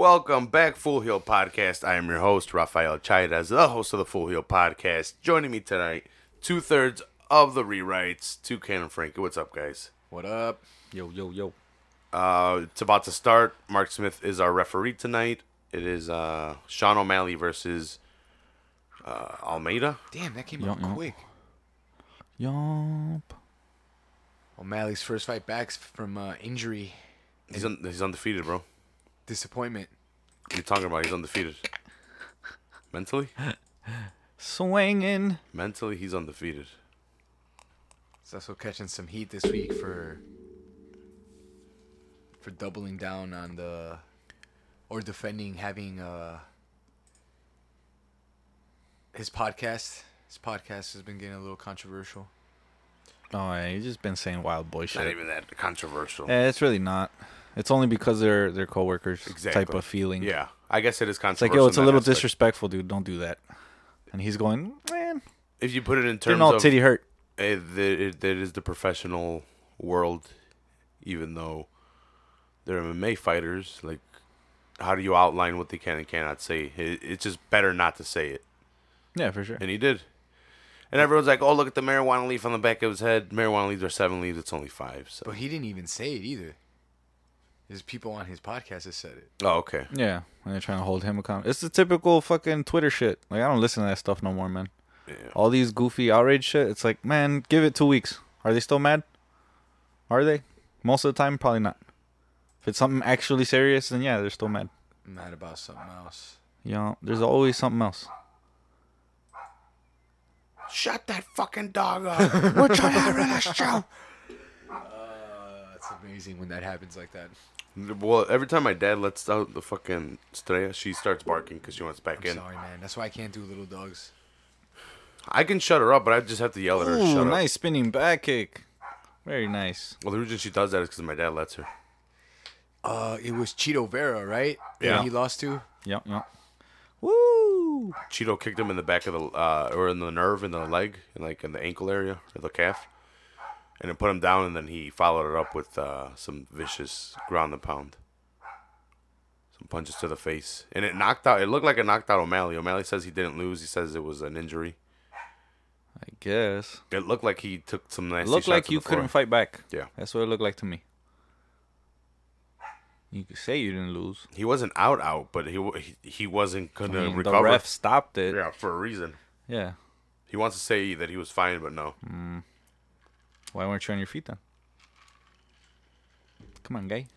Welcome back, Full Heel Podcast. I am your host, Rafael Chairez, the host of the Full Heel Podcast. Joining me tonight, 2/3 of the rewrites, Toucan and Frankie. What's up, guys? What up? Yo, yo, yo. It's about to start. Mark Smith is our referee tonight. It is Sean O'Malley versus Almeida. Damn, that came out quick. Yomp. O'Malley's first fight back from injury. He's undefeated, bro. Disappointment. What are you talking about? He's undefeated. Mentally? Swinging. Mentally, he's undefeated. He's also catching some heat this week for doubling down on defending having his podcast. His podcast has been getting a little controversial. Oh, yeah, he's just been saying wild boy shit. Not even that controversial. It's really not. It's only because they're coworkers type of feeling. Yeah, I guess it is It's controversial. like, yo, it's a little aspect. disrespectful, dude. Don't do that. And he's going, man, If you put it in getting terms all of titty hurt. That is the professional world, even though they're MMA fighters. Like, how do you outline what they can and cannot say? It's just better not to say it. Yeah, for sure. And he did. And everyone's like, oh, look at the marijuana leaf on the back of his head. Marijuana leaves are 7 leaves. It's only 5. So. But he didn't even say it either. There's people on his podcast that said it. Oh, okay. Yeah, and they're trying to hold him accountable. It's the typical fucking Twitter shit. Like, I don't listen to that stuff no more, man. Yeah. All these goofy outrage shit. It's like, man, give it 2 weeks. Are they still mad? Are they? Most of the time, probably not. If it's something actually serious, then yeah, they're still mad. Mad about something else. Yeah, there's always something else. Shut that fucking dog up. We're trying to have a show. It's amazing when that happens like that. Well, every time my dad lets out the fucking Estrella, she starts barking because she wants back I'm in. sorry, man. That's why I can't do little dogs. I can shut her up, but I just have to yell at her. to Ooh, shut nice spinning back kick. Very nice. Up. Well, the reason she does that is because my dad lets her. It was Cheeto Vera, right? Yeah. That he lost to? Yep. Woo! Cheeto kicked him in the back of the, or in the nerve in the leg, like in the ankle area or the calf, and then put him down. And then he followed it up with some vicious ground and pound, some punches to the face, and it knocked out. It looked like it knocked out O'Malley. O'Malley says he didn't lose. He says it was an injury. I guess. It looked like he took some nice. It looked like you couldn't fight back. Yeah. That's what it looked like to me. You could say you didn't lose. He wasn't out, but he wasn't gonna I mean, recover. the ref stopped it. Yeah, for a reason. Yeah. He wants to say that he was fine, but no. Why weren't you on your feet then? Come on, guy.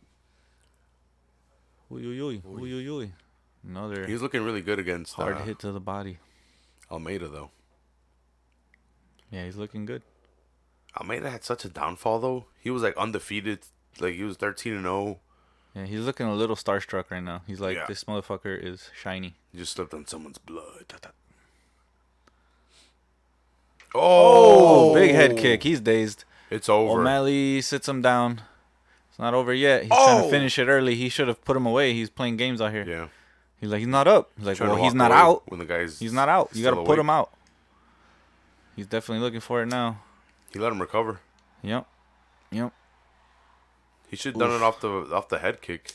Uy. Another He was looking really good against hard hit to the body. Almeida, though. Yeah, he's looking good. Almeida had such a downfall, though. He was like undefeated, like he was 13-0. Yeah, he's looking a little starstruck right now. He's like, Yeah. this motherfucker is shiny. He just slipped on someone's blood. Oh, big head kick. He's dazed. It's over. O'Malley sits him down. It's not over yet. He's trying to Oh! finish it early. He should have put him away. He's playing games out here. Yeah. He's like, he's not up. He's like, Trying to well, he's walk not away out. When the guy's He's not out. You got to still put awake. him out. He's definitely looking for it now. He let him recover. Yep. He should have done it off the head kick.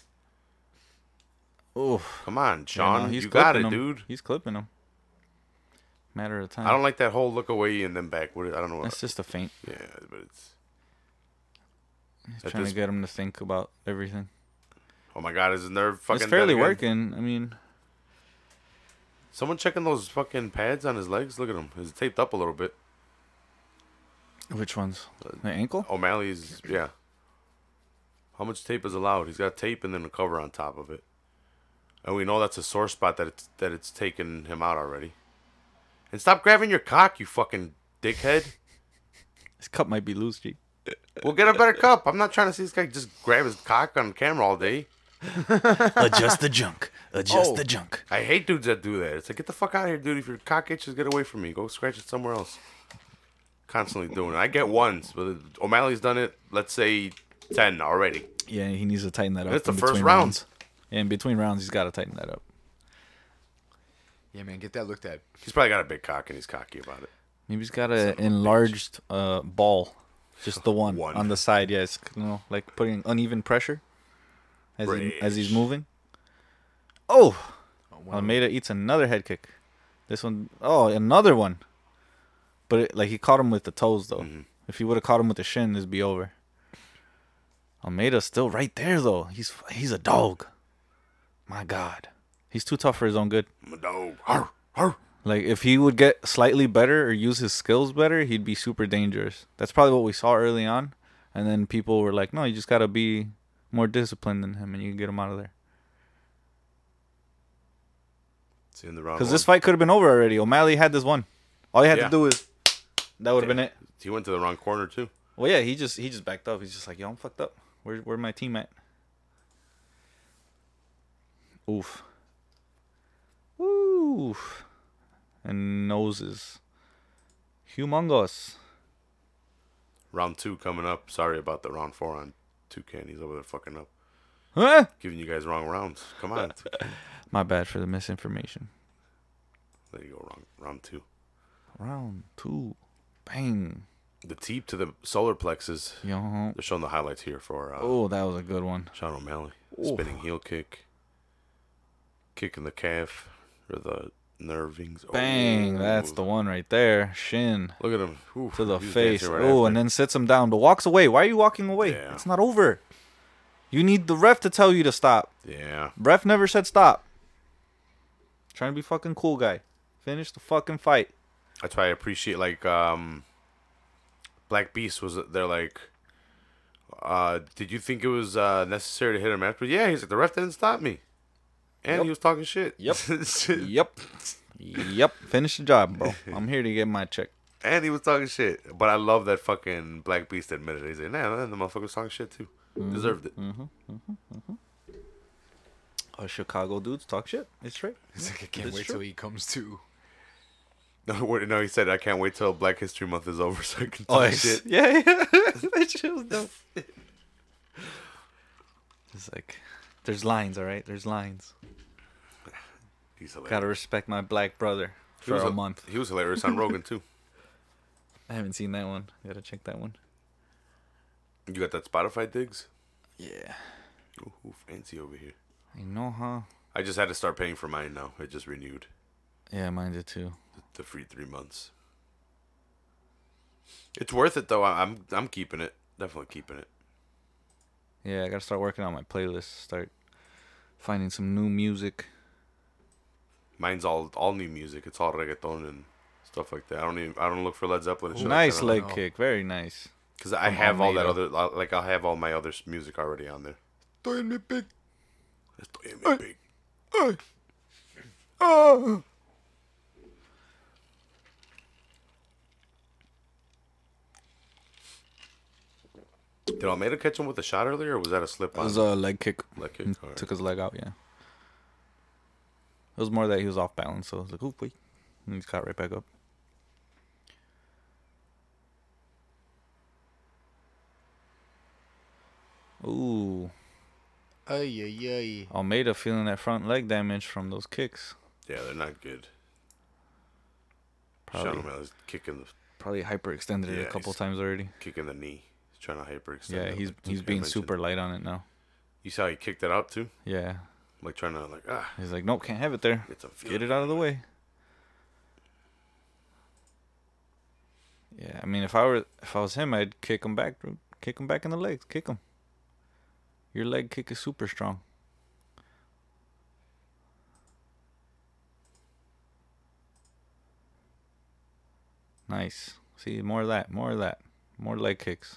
Oof. Come on, Yeah, Sean. no, he's you got it, clipping him. dude. He's clipping him. Matter of time. I don't like that whole look away and then back. I don't know what. That's just a feint. Yeah, but it's. He's At trying this- to get him to think about everything. Oh my God, is his nerve fucking? It's fairly dead again? working. I mean, Someone checking those fucking pads on his legs. Look at him. He's taped up a little bit. which ones? The ankle? O'Malley's, yeah. How much tape is allowed? He's got tape and then a cover on top of it. And we know that's a sore spot that it's taken him out already. And stop grabbing your cock, you fucking dickhead. His cup might be loose, G. We'll get a better cup. I'm not trying to see this guy just grab his cock on camera all day. Adjust the junk. Adjust the junk. I hate dudes that do that. It's like, get the fuck out of here, dude. If your cock itches, get away from me. Go scratch it somewhere else. Constantly doing it. I get ones, but O'Malley's done it, let's say, 10 already. Yeah, he needs to tighten that up. That's the in first between round. rounds. Yeah, in between rounds, he's got to tighten that up. Yeah, man, get that looked at. He's probably got a big cock and he's cocky about it. Maybe he's got an enlarged ball. Just the one, One. on the side. Yeah, it's like putting uneven pressure as he's moving. Oh, One of Almeida eats another head kick. This one, oh, another one. But like he caught him with the toes though. Mhm. If he would have caught him with the shin, it'd be over. Almeida's still right there though. He's a dog. My God, he's too tough for his own good. I'm a dog. Arr, arr. Like if he would get slightly better or use his skills better, he'd be super dangerous. That's probably what we saw early on, and then people were like, "No, you just gotta be more disciplined than him, and you can get him out of there." It's in the round. Because this fight could have been over already. O'Malley had this one. All he had Yeah. to do is that would have been it. He went to the wrong corner too. Well, yeah, he just backed up. He's just like, "Yo, I'm fucked up. Where my team at?" Oof. Oof. And noses. Humongous. Round 2 coming up. Sorry about the round 4 on Toucan. He's over there fucking up. Huh? Giving you guys wrong rounds. Come on. Toucan. My bad for the misinformation. There you go. Round 2. Round 2. Bang. The teep to the solar plexus. Yo. They're showing the highlights here for Oh, that was a good one. Sean O'Malley. Oof. Spinning heel kick. Kick in the calf. Or the nervings. Bang. Oh. That's the one right there. Shin. Look at him. Oof. To the He was face. dancing right Oh, after. and then sits him down, but walks away. Why are you walking away? Yeah. It's not over. You need the ref to tell you to stop. Yeah. Ref never said stop. Trying to be fucking cool, guy. Finish the fucking fight. That's why I appreciate, like, Black Beast was there, like, did you think it was necessary to hit him after? Yeah, he's like, the ref didn't stop me. And Yep. he was talking shit. Yep. Yep. Yep. Finish the job, bro. I'm here to get my check. And he was talking shit. But I love that fucking Black Beast admitted it. He's like, nah, the motherfucker was talking shit too. Deserved it. Chicago dudes talk shit. It's right. It's like I can't It's wait true. till he comes to. No, he said, I can't wait till Black History Month is over so I can talk shit. Yeah. That shit was dope. It's like, there's lines, all right? There's lines. He's hilarious. Gotta respect my black brother He for was a month. He was hilarious on Rogan too. I haven't seen that one. Gotta check that one. You got that Spotify digs? Yeah. Ooh, fancy over here. I know, huh? I just had to start paying for mine now. It just renewed Yeah, mine did too. the free 3 months. It's worth it though. I'm keeping it. Definitely keeping it. Yeah, I gotta start working on my playlist. Start finding some new music. Mine's all new music. It's all reggaeton and stuff like that. I don't look for Led Zeppelin and shit. Nice like leg know. kick, very nice. Because I From have all that Almeida. other, like I'll have all my other music already on there. Estoy en mi pick. Estoy en mi pick. Did Almeida catch him with a shot earlier, or was that a slip It on? was a leg kick. Leg kick. He All right. took his leg out, yeah. It was more that he was off balance, so I was like, oop, wait. And he got right back up. Ooh. Ay, ay, ay. Almeida feeling that front leg damage from those kicks. Yeah, they're not good. Probably, Sean O'Malley's kicking probably hyperextended it Yeah, a couple he's- times already. the knee. He's trying to hyperextend. Yeah, it, he's like he's Toucan being mentioned. super light on it now. You saw he kicked it out too, Yeah. like trying to He's like, nope, can't have it there. get some feel. Get it out of the way. Yeah, I mean, if I was him, I'd kick him back, bro. Kick him back in the legs. Kick him. Your leg kick is super strong. Nice. See, more of that. More of that. More leg kicks.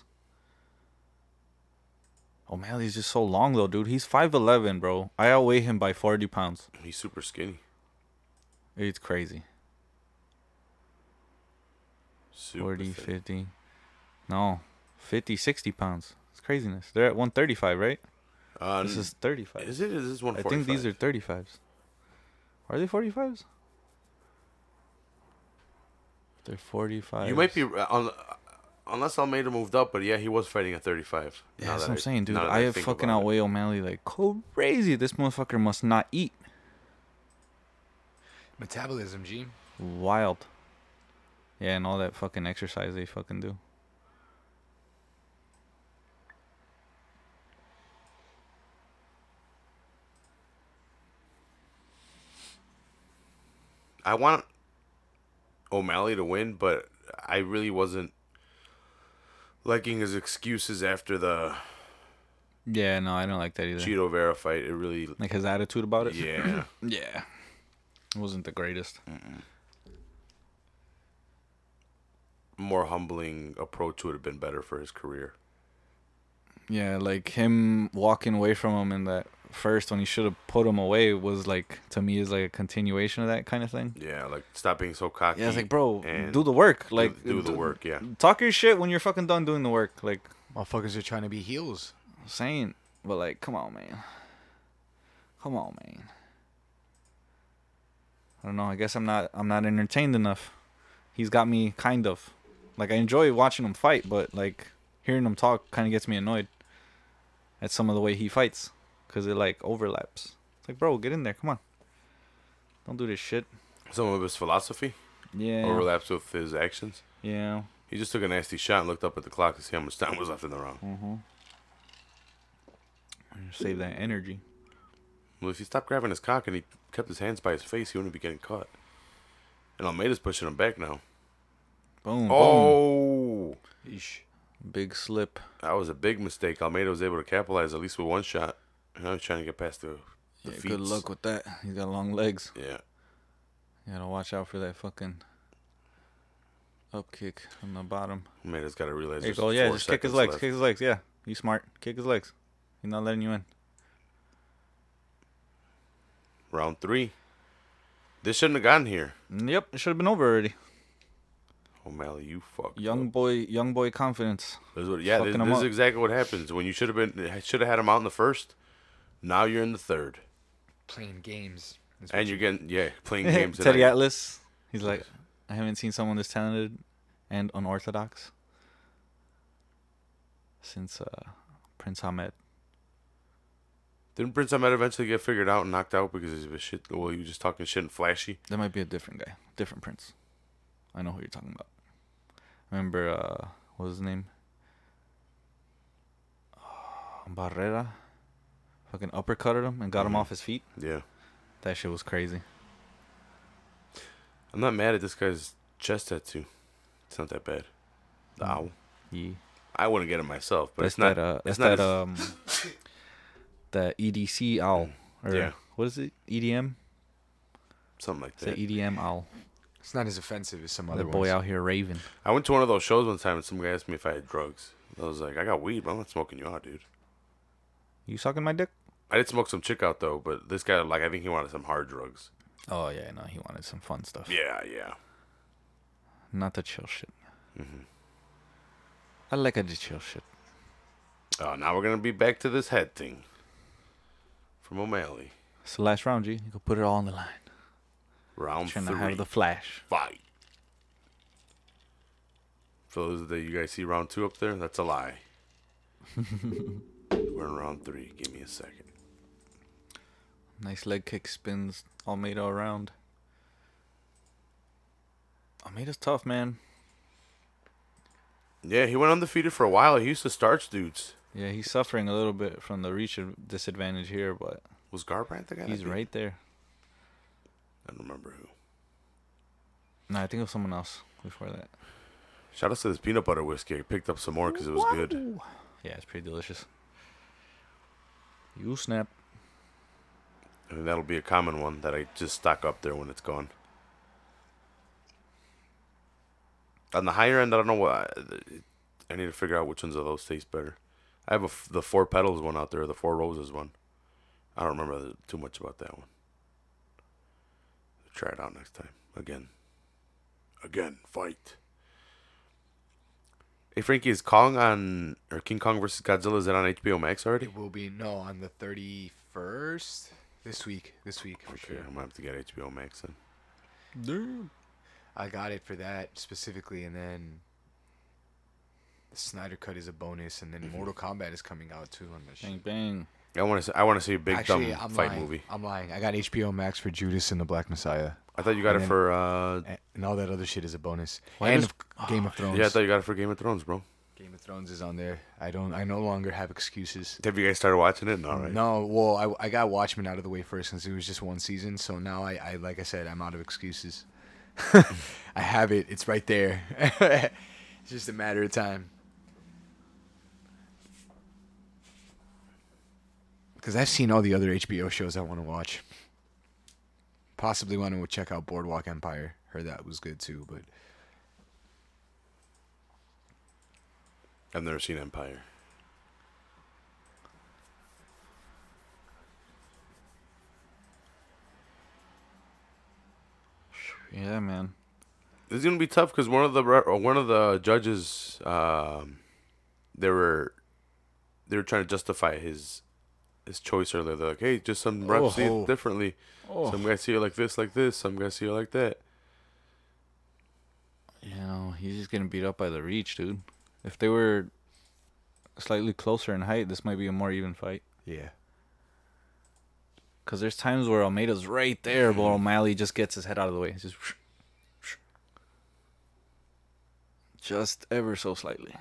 O'Malley's just so long, though, dude. He's 5'11", bro. I outweigh him by 40 pounds. He's super skinny. It's crazy. Super 40, thin. 50. No. 50, 60 pounds. It's craziness. They're at 135, right? This is 35. Is it? Is this I 145? think these are 35s. Are they 45s? They're 45. You might be unless Almeida moved up, but yeah, he was fighting at 35. Yeah, Now that's that what I'm saying, dude. now that I have think fucking about it. outweigh O'Malley like crazy. This motherfucker must not eat. Metabolism, G. Wild. Yeah, and all that fucking exercise they fucking do. I want O'Malley to win, but I really wasn't liking his excuses after the Yeah, no, I don't like that either. Cheeto Vera fight. It really, Like his attitude about it. yeah. Yeah, it wasn't the greatest. More humbling approach would have been better for his career. Yeah, like him walking away from him in that first when he should have put him away was like, to me, is like a continuation of that kind of thing. Yeah, like stop being so cocky. Yeah, it's like, bro, and do the work. Like, do the work. Yeah. Talk your shit when you're fucking done doing the work. Like, Motherfuckers are trying to be heels. saying, but like, come on, man. Come on, man. I don't know. I guess I'm not entertained enough. He's got me kind of. Like, I enjoy watching him fight, but like hearing him talk kind of gets me annoyed at some of the way he fights, because it like overlaps. It's like, bro, get in there. Come on. Don't do this shit. Some of his philosophy Yeah. overlaps with his actions. Yeah. He just took a nasty shot and looked up at the clock to see how much time was left in the round. Mm-hmm. Save that energy. Well, if he stopped grabbing his cock and he kept his hands by his face, he wouldn't be getting caught. And Almeida's pushing him back now. Boom. Boom. Oh! Eesh. Big slip. That was a big mistake. Almeida was able to capitalize at least with one shot. Now he's trying to get past the Yeah, feet. good luck with that. He's got long legs. Yeah. You gotta watch out for that fucking up kick on the bottom. Almeida's got to realize There you there's go. Yeah, 4 just kick his seconds legs. left. Kick his legs. Yeah. You smart. Kick his legs. He's not letting you in. Round 3. This shouldn't have gotten here. Yep. It should have been over already. O'Malley, you fucked Young up. boy confidence. This is fucking him this is up. exactly what happens. When you should have had him out in the first, now you're in the third. Playing games. And you're getting, playing games. Teddy tonight. Atlas. He's like, I haven't seen someone this talented and unorthodox since Prince Ahmed. Didn't Prince Ahmed eventually get figured out and knocked out because of his shit? Well, you just talking shit and flashy. That might be a different guy. Different Prince. I know who you're talking about. Remember, what was his name? Barrera. Fucking uppercutted him and got him off his feet. Yeah. That shit was crazy. I'm not mad at this guy's chest tattoo. It's not that bad. The owl. Yeah. I wouldn't get it myself, but That's it's not. that. it's That's not that. as- The EDC owl. Or Yeah. what is it? EDM. something like It's the that. EDM owl. It's not as offensive as some other The boy ones. out here raving. I went to one of those shows one time and some guy asked me if I had drugs. I was like, I got weed, but I'm not smoking you out, dude. You sucking my dick? I did smoke some chick out though, but this guy, like, I think he wanted some hard drugs. Oh yeah, no, he wanted some fun stuff. Yeah. Not the chill shit. Mm-hmm. I like the chill shit. Oh, now we're gonna be back to this head thing from O'Malley. It's the last round, G. You can put it all on the line. Round Trying 3. to have the flash. Fight. For those that you guys see round 2 up there, that's a lie. We're in round 3. Give me a second. Nice leg kick spins Almeida around. Almeida's tough, man. Yeah, he went undefeated for a while. He used to starch dudes. Yeah, he's suffering a little bit from the reach disadvantage here, but Was Garbrandt the guy? he's that beat- right there. I don't remember who. No, I think it was someone else before that. Shout out to this peanut butter whiskey. I picked up some more because it was good. Yeah, it's pretty delicious. You snap. I think that'll be a common one that I just stock up there when it's gone. On the higher end, I don't know what. I need to figure out which ones of those taste better. I have the 4 Petals one out there, the 4 Roses one. I don't remember too much about that one. Try it out next time. Again, fight. Hey Frankie, is King Kong versus Godzilla, is that on HBO Max already? It will be on the 31st this week. For Okay, sure. I'm gonna have to get HBO Max then. I got it for that specifically, and then the Snyder Cut is a bonus, and then Mortal Kombat is coming out too on the Bang, bang. I want to see a big Actually, dumb I'm fight lying. movie. I'm lying. I got HBO Max for Judas and the Black Messiah, I thought you got And it then- for and all that other shit is a bonus. Why and does- Game of Thrones. yeah, I thought you got it for Game of Thrones, bro. Game of Thrones is on there. I no longer have excuses. Have you guys started watching it? No, right? No, well, I got Watchmen out of the way first since it was just one season. So now I like I said, I'm out of excuses. I have it. It's right there. It's just a matter of time. Because I've seen all the other HBO shows I want to watch. Possibly want to check out Boardwalk Empire. Heard that was good too, but I've never seen Empire. Yeah, man. It's gonna be tough because one of the judges, they were trying to justify his choice earlier. They're like, hey, just some reps see it differently. Oh. Some guys see it like this, like this. Some guys see it like that. You know, he's just getting beat up by the reach, dude. If they were slightly closer in height, this might be a more even fight. yeah. Because there's times where Almeida's right there, but O'Malley just gets his head out of the way. It's just ever so slightly.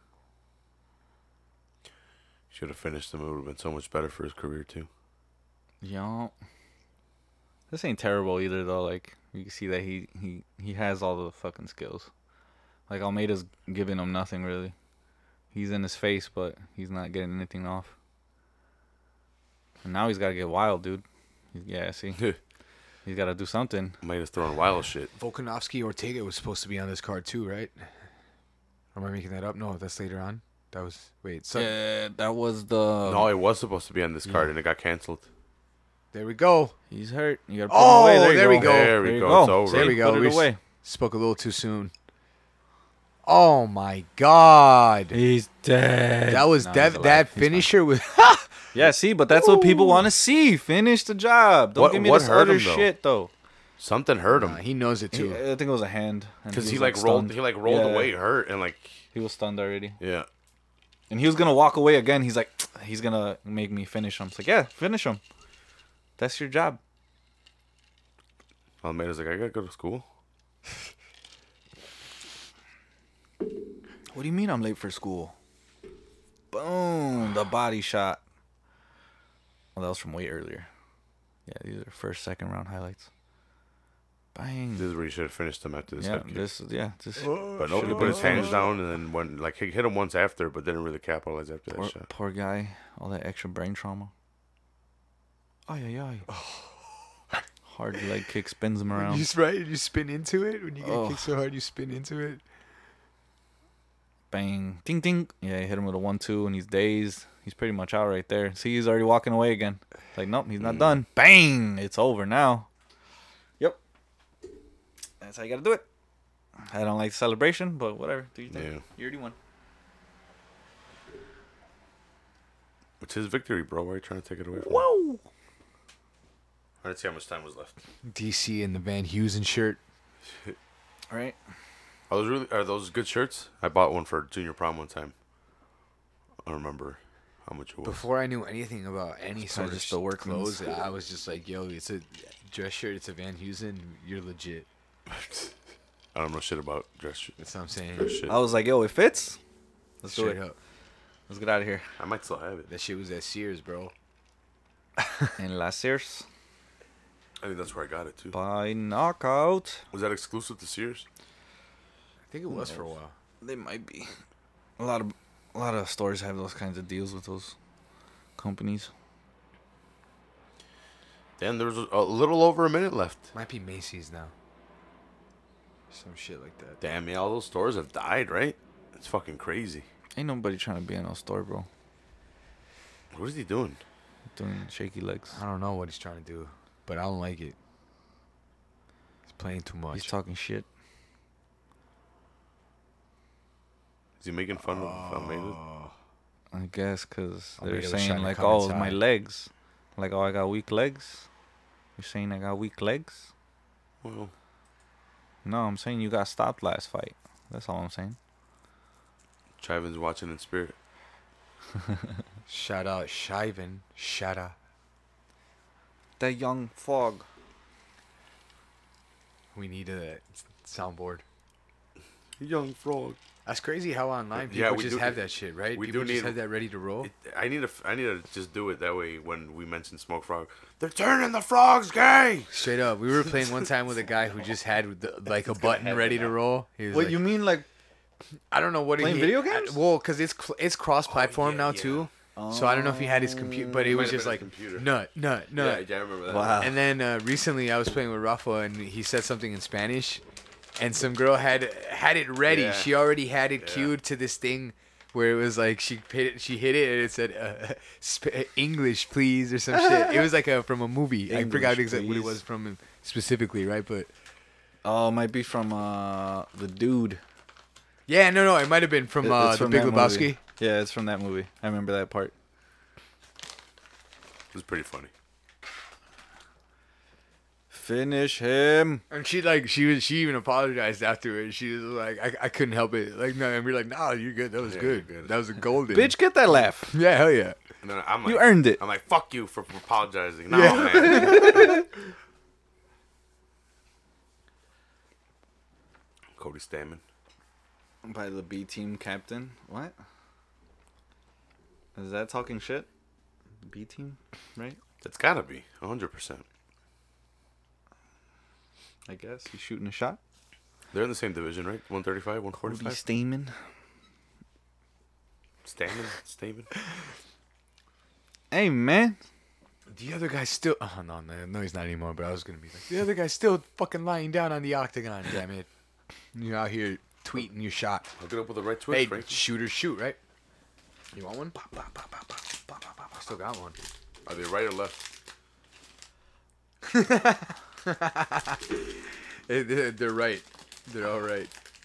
Should have finished him. It would have been so much better for his career too. Yeah. This ain't terrible either, though. Like, you can see that he has all the fucking skills. Like, Almeida's giving him nothing, really. He's in his face, but he's not getting anything off. And now he's got to get wild, dude. Yeah, see? He's got to do something. Might have thrown wild shit. Volkanovski Ortega was supposed to be on this card too, right? Or am I making that up? No, that's later on. That was Yeah, that was the... No, it was supposed to be on this card and it got canceled. There we go. He's hurt. You got to put him away. There we you go. There we There you go. It's go. over. There we go. Put it away. Spoke a little too soon. Oh my God. He's dead. That was No, he's alive. that He's fine. finisher was Yeah, see, but that's what people want to see. Finish the job. Don't give me this hurt other him, though? shit, though. Something hurt him he knows it too. I think it was a hand. and because he was, like rolled. stunned. He like rolled Yeah. away, hurt, and like He was stunned already. yeah. And he was going to walk away again. He's like, he's going to make me finish him. It's like, yeah, finish him. That's your job. Almeida's like, I gotta go to school. What do you mean I'm late for school? Boom. The body shot. Well, that was from way earlier. Yeah, these are first, second round highlights. Bang. This is where he should have finished him after this. Yeah, head kick. this But nobody put his hands down, and then when like he hit him once after, but didn't really capitalize after that shot. poor guy. All that extra brain trauma. Ay, ay, ay. Hard leg kick spins him around. You spin into it when you get Oh. kicked so hard. You spin into it. Bang. Ding, ding. Yeah, he hit him with a 1-2, and he's dazed. He's pretty much out right there. See, he's already walking away again. Like, nope, he's not done. Bang. It's over now. Yep. That's how you got to do it. I don't like the celebration, but whatever. Do you think? Yeah. You already won. It's his victory, bro. Why are you trying to take it away from him? Whoa. Let's see how much time was left. DC in the Van Heusen shirt. All right. Are those good shirts? I bought one for junior prom one time. I don't remember how much it was. Before I knew anything about any It's sort probably of just the workman's. clothes, I was just like, yo, it's a dress shirt. It's a Van Heusen. You're legit. I don't know shit about dress shit. That's what I'm saying. Dress shit. I was like, yo, it fits. Let's do Straight it. up. Let's get out of here. I might still have it. That shit was at Sears, bro. And La Sears I think that's where I got it too. by knockout. Was that exclusive to Sears? I think it was for a while. They might be. A lot of stores have those kinds of deals with those companies. Then there was a little over a minute left. Might be Macy's now. Some shit like that. Damn, yeah, all those stores have died, right? It's fucking crazy. Ain't nobody trying to be in no store, bro. What is he doing? Doing shaky legs. I don't know what he's trying to do, but I don't like it. He's playing too much. He's talking shit. Is he making fun of Almeida? I guess because they're Almeida was saying trying to like, come oh, it's my inside. legs. Like, oh, I got weak legs. You're saying I got weak legs? Well, No, I'm saying you got stopped last fight. That's all I'm saying. Chivin's watching in spirit. Shout out Shivan. Shout out. That young fog. We need a soundboard. Young frog. That's crazy how online people Yeah, we just do- have that shit, right? we People do just need- have that ready to roll. I need to just do it that way when we mention Smoke Frog. They're turning the frogs gay. Straight up, we were playing one time with a guy who just had like a button ready to roll. He was What like, you mean, like? I don't know what Playing he video games? Well, because it's cross-platform yeah, now yeah. too. So I don't know if he had his computer, but it was Might have just been like his computer. nut. Yeah, I remember that. Wow. And then recently I was playing with Rafa and he said something in Spanish, and some girl had it ready. Yeah. She already had it Yeah. queued to this thing where it was like she hit it and it said English please or some shit. It was like from a movie. I forgot English, exactly what it please. was from specifically, right? But Oh, it might be from the dude. yeah, no, it might have been from It's the from Big that Lebowski. movie. Yeah, it's from that movie. I remember that part. It was pretty funny. Finish him. And she even apologized afterwards. She was like, I couldn't help it. Like, no, and we're like, nah, you're good. That was Yeah, good. you're good. That was a golden. Bitch, get that laugh. Yeah, hell yeah. And then I'm like, You earned it. I'm like, fuck you for apologizing. No, Yeah. man. Cody Stamen. By the B team captain. What? Is that talking shit? B team, right? That's gotta be 100%. I guess he's shooting a shot. They're in the same division, right? 135, Cody 145. Stamen. Stamen. Hey man, The other guy's still. Oh, no, he's not anymore, but I was going to be like, the other guy's still fucking lying down on the octagon, damn it. You're out here tweeting your shot. Hook it up with the right twist, Hey, Frank. shoot or shoot, right? You want one? Pop, pop, pop, pop, pop, pop, pop, pop. I still got one. Are they right or left? They're right. They're all right.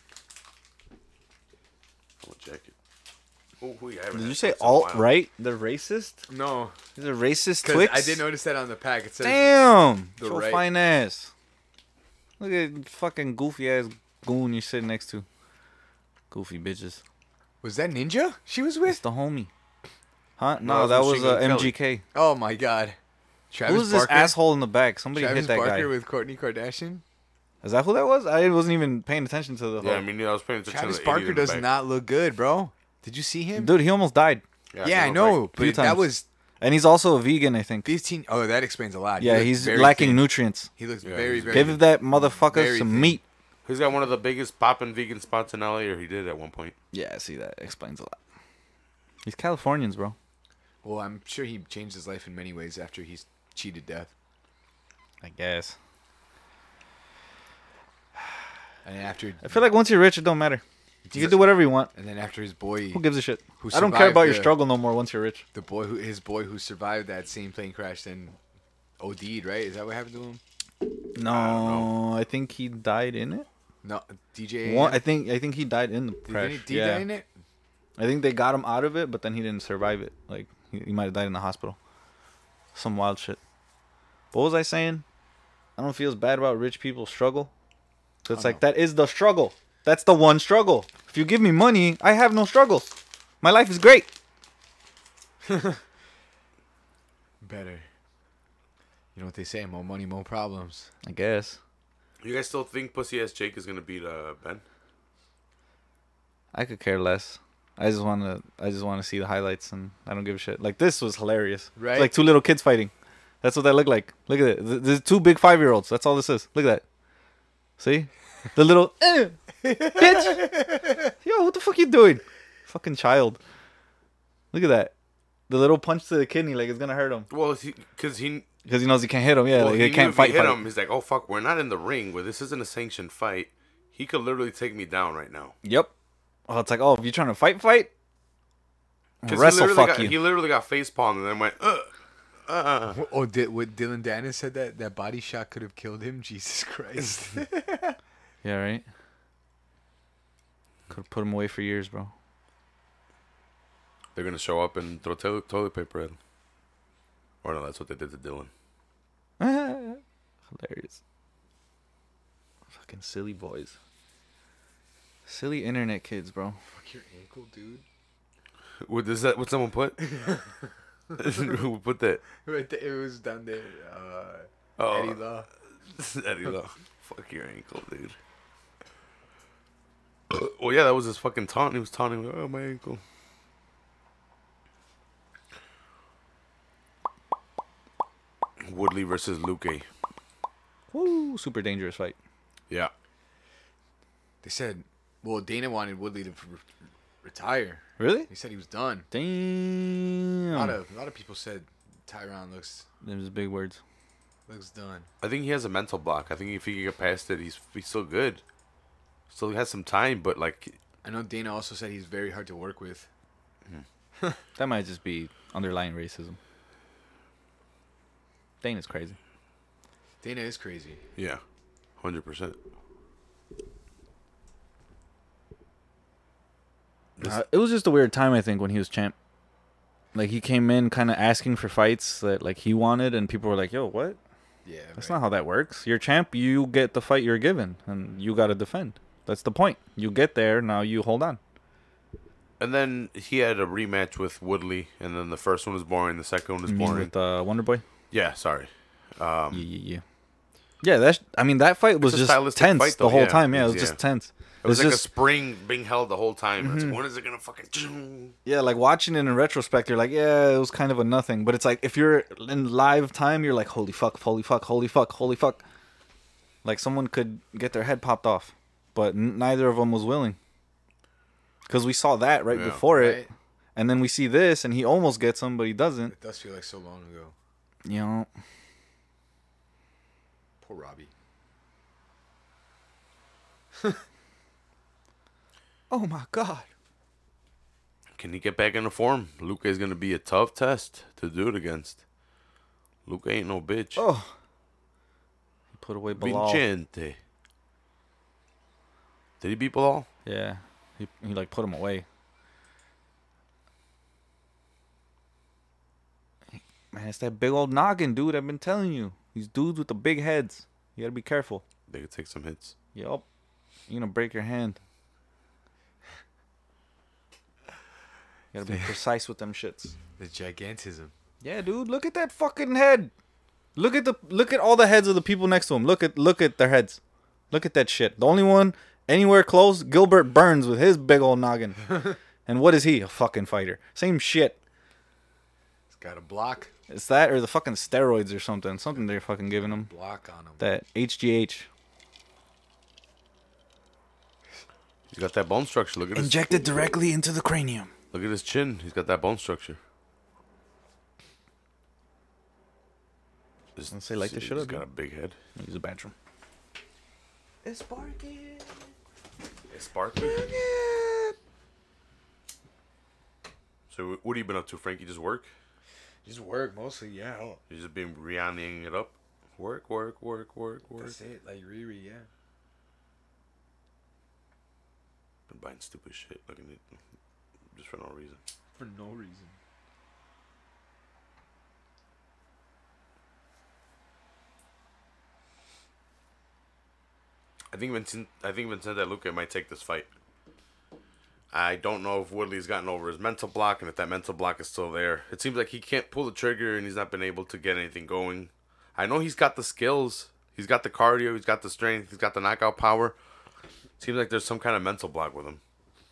I'm gonna check it. Oh, I haven't did had you say Twix in a alt while. right? They're racist. No, These are racist because Twix. I did notice that on the pack. It says Damn, the so right. fine ass. Look at fucking goofy ass goon you're sitting next to. Goofy bitches. Was that Ninja she was It's with? the homie. Huh? No, No, that that was was Machine Gun MGK. Oh my God. Travis Who's this Barker? asshole in the back? Somebody Travis hit that Barker guy. with Kourtney Kardashian. Is that who that was? I wasn't even paying attention to the Yeah, whole... I mean, I was paying attention Travis to the idiot Barker in the does back. not look good, bro. Did you see him? Dude, he almost died. Yeah, I he know, looked Few but that times. was And he's also a vegan, I think. 15. Oh, that explains a lot. He Yeah, looks he's very lacking thin. nutrients. He looks Yeah, very, he's very. Give that motherfucker very some thin. meat. He's got one of the biggest poppin' vegan spots in LA, or he did at one point. Yeah, see, that explains a lot. He's Californians, bro. Well, I'm sure he changed his life in many ways after he's cheated death. I guess. And after, I feel like once you're rich, it don't matter. You can do whatever you want. and then after his boy, Who gives a shit? Who I don't care survived about your the- struggle no more once you're rich. his boy who survived that same plane crash, then OD'd, right? Is that what happened to him? No, I think he died in it. No, DJ. One, I think he died in the crash. Did he yeah. die in it? I think they got him out of it, but then he didn't survive it. Like he might have died in the hospital. Some wild shit. What was I saying? I don't feel as bad about rich people's struggle. So it's Oh, like that is the struggle. That's the one struggle. If you give me money, I have no struggles. My life is great. Better. You know what they say? More money, more problems. I guess. You guys still think Pussy Ass Jake is gonna beat Ben? I could care less. I just wanna see the highlights, and I don't give a shit. Like this was hilarious. Right? It's like two little kids fighting. That's what that looked like. Look at it. There's two big 5-year-olds. That's all this is. Look at that. See? The little bitch. Yo, what the fuck you doing? Fucking child. Look at that. The little punch to the kidney, like it's gonna hurt him Well, because he he knows he can't hit him. Yeah, well, like he he knew can't if fight. he hit fight. him. He's like, oh fuck, we're not in the ring where this isn't a sanctioned fight. He could literally take me down right now. Yep. Oh, it's like, oh, if you're trying to fight, Because wrestle, fuck he you. literally got face palmed and then went, Oh, what Dylan Dennis said that body shot could have killed him? Jesus Christ. Yeah, right. Could have put him away for years, bro. They're gonna show up and throw toilet paper at him. Or no, that's what they did to Dylan. Hilarious. Fucking silly boys. Silly internet kids, bro. Fuck your ankle, dude. What is that? What someone put? Who put that? Right there, it was down there. Oh. Eddie Law. Eddie Law. Fuck your ankle, dude. Well, yeah, that was his fucking taunt. He was taunting, oh, my ankle. Woodley versus Luque. Woo, super dangerous fight. Yeah. They said, well, Dana wanted Woodley to retire. Really? He said he was done. Damn. A lot of people said Tyron looks Those big words. done. I think he has a mental block. I think if he can get past it, he's still good. Still has some time, but like, I know Dana also said he's very hard to work with. That might just be underlying racism. Dana's crazy. Dana is crazy. yeah, 100%. It was just a weird time, I think, when he was champ. Like, he came in kind of asking for fights that, like, he wanted, and people were like, yo, what? Yeah, That's right. not how that works. You're champ, you get the fight you're given, and you got to defend. That's the point. You get there, now you hold on. And then he had a rematch with Woodley, and then the first one was boring. The second one was You mean boring. with Wonder Boy? Yeah, sorry. Yeah. Yeah, that fight was It's a just stylistic tense fight, the though, whole yeah. time. Yeah, it was Yeah. just tense. It was like just, a spring being held the whole time. It's like, when is it gonna fucking? yeah, like watching it in retrospect, you're like, yeah, it was kind of a nothing. But it's like, if you're in live time, you're like, holy fuck, holy fuck, holy fuck, holy fuck. Like someone could get their head popped off, but neither of them was willing. Because we saw that right Yeah. before it, Right? and then we see this, and he almost gets him, but he doesn't. It does feel like so long ago. You know, Poor Robbie. oh my god. Can he get back into form? Luke is gonna be a tough test to do it against. Luke ain't no bitch. Oh. He put away Bilal. Vincente. Did he beat Bilal? Yeah, he like put him away. Man, it's that big old noggin, dude. I've been telling you. These dudes with the big heads. You gotta be careful. They could take some hits. Yup. You're gonna break your hand. You gotta be precise with them shits. The gigantism. Yeah, dude. Look at that fucking head. Look at all the heads of the people next to him. Look at their heads. Look at that shit. The only one anywhere close, Gilbert Burns with his big old noggin. And what is he? A fucking fighter. Same shit. He's got a block It's that or the fucking steroids or something. Something they're fucking giving him. on him. That HGH. He's got that bone structure. Look at his. Injected directly into the cranium. Look at his chin. He's got that bone structure. Let's say, light this shit He's up, got dude. a big head. Use the bathroom. It's Sparky. It's sparkly. So what have you been up to, Frankie? Just work? Just work mostly, yeah. You just been Rihannaing it up? Work. That's it, like Riri, yeah. Been buying stupid shit. Looking at just for no reason. For no reason. I think Vincente Luque might take this fight. I don't know if Woodley's gotten over his mental block, and if that mental block is still there. It seems like he can't pull the trigger, and he's not been able to get anything going. I know he's got the skills. He's got the cardio. He's got the strength. He's got the knockout power. Seems like there's some kind of mental block with him.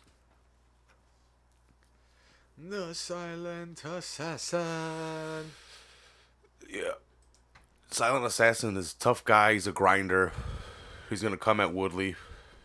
The silent assassin. Yeah. Silent Assassin is a tough guy. He's a grinder. He's going to come at Woodley.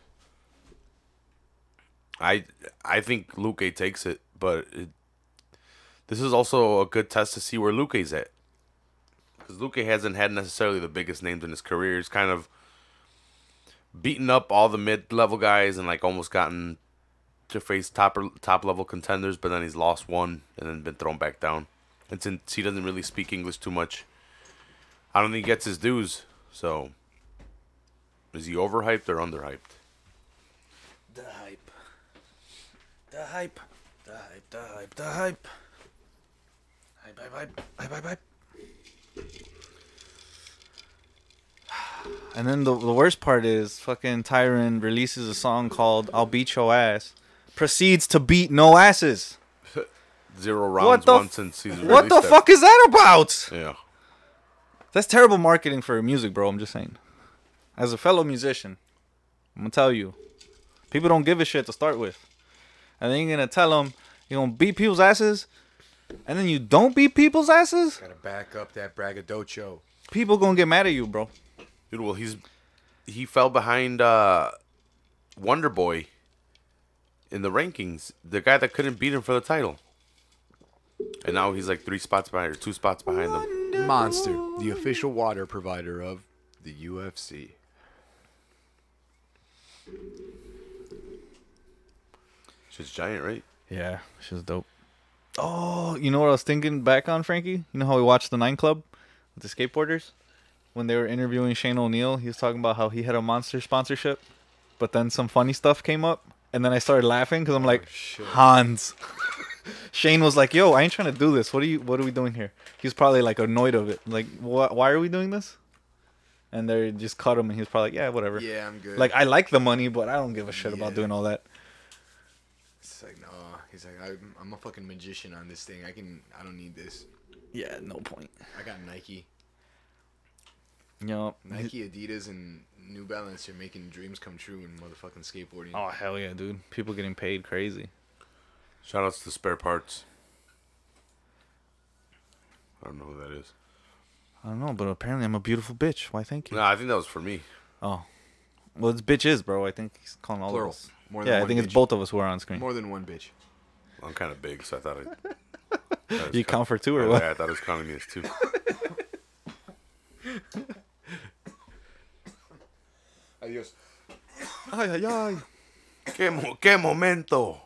I think Luque takes it, but this is also a good test to see where Luque's at. Because Luque hasn't had necessarily the biggest names in his career. He's kind of beaten up all the mid-level guys and like almost gotten to face top-level contenders, but then he's lost one and then been thrown back down. And since he doesn't really speak English too much, I don't think he gets his dues. So, is he overhyped or underhyped? The hype. The hype. The hype. The hype. The hype. Hype, hype, hype. Hype, hype, hype. And then the worst part is fucking Tyron releases a song called I'll Beat Your Ass. Proceeds to beat no asses. 0 rounds once since he's released What the that. fuck is that about? Yeah. That's terrible marketing for music, bro. I'm just saying. As a fellow musician, I'm gonna tell you, People don't give a shit to start with. And then you're going to tell them you're going to beat people's asses. And then you don't beat people's asses. Gotta back up that braggadocio. People going to get mad at you, bro. Dude, well, he fell behind Wonder Boy in the rankings. The guy that couldn't beat him for the title. And now he's like 3 spots behind, or 2 spots behind him. Monster, the official water provider of the UFC. She's giant, right? Yeah, she's dope. Oh, you know what I was thinking back on, Frankie? You know how we watched the 9 Club with the skateboarders? When they were interviewing Shane O'Neill, he was talking about how he had a Monster sponsorship. But then some funny stuff came up. And then I started laughing because I'm like, Hans. Shane was like, yo, I ain't trying to do this. What are we doing here? He was probably like annoyed of it. Like, why are we doing this? And they just cut him and he was probably like, yeah, whatever. Yeah, I'm good. Like, I like the money, but I don't give a shit about doing all that. It's like, no. He's like, I'm a fucking magician on this thing. I don't need this. Yeah, no point. I got Nike. Yo, Nike, Adidas, and New Balance are making dreams come true in motherfucking skateboarding. oh, hell yeah, dude. People getting paid crazy. Shout outs to Spare Parts. I don't know who that is. I don't know, but apparently I'm a beautiful bitch. Why, thank you. Nah, I think that was for me. Oh. Well, it's bitches, bro. I think he's calling all Plural. of us. More than Yeah, I one think bitch. it's both of us who are on screen. More than one bitch. I'm kind of big, so I thought You count for 2 or what? Yeah, I thought it was counting me as 2. Adios. Ay, ay, ay. Que momento.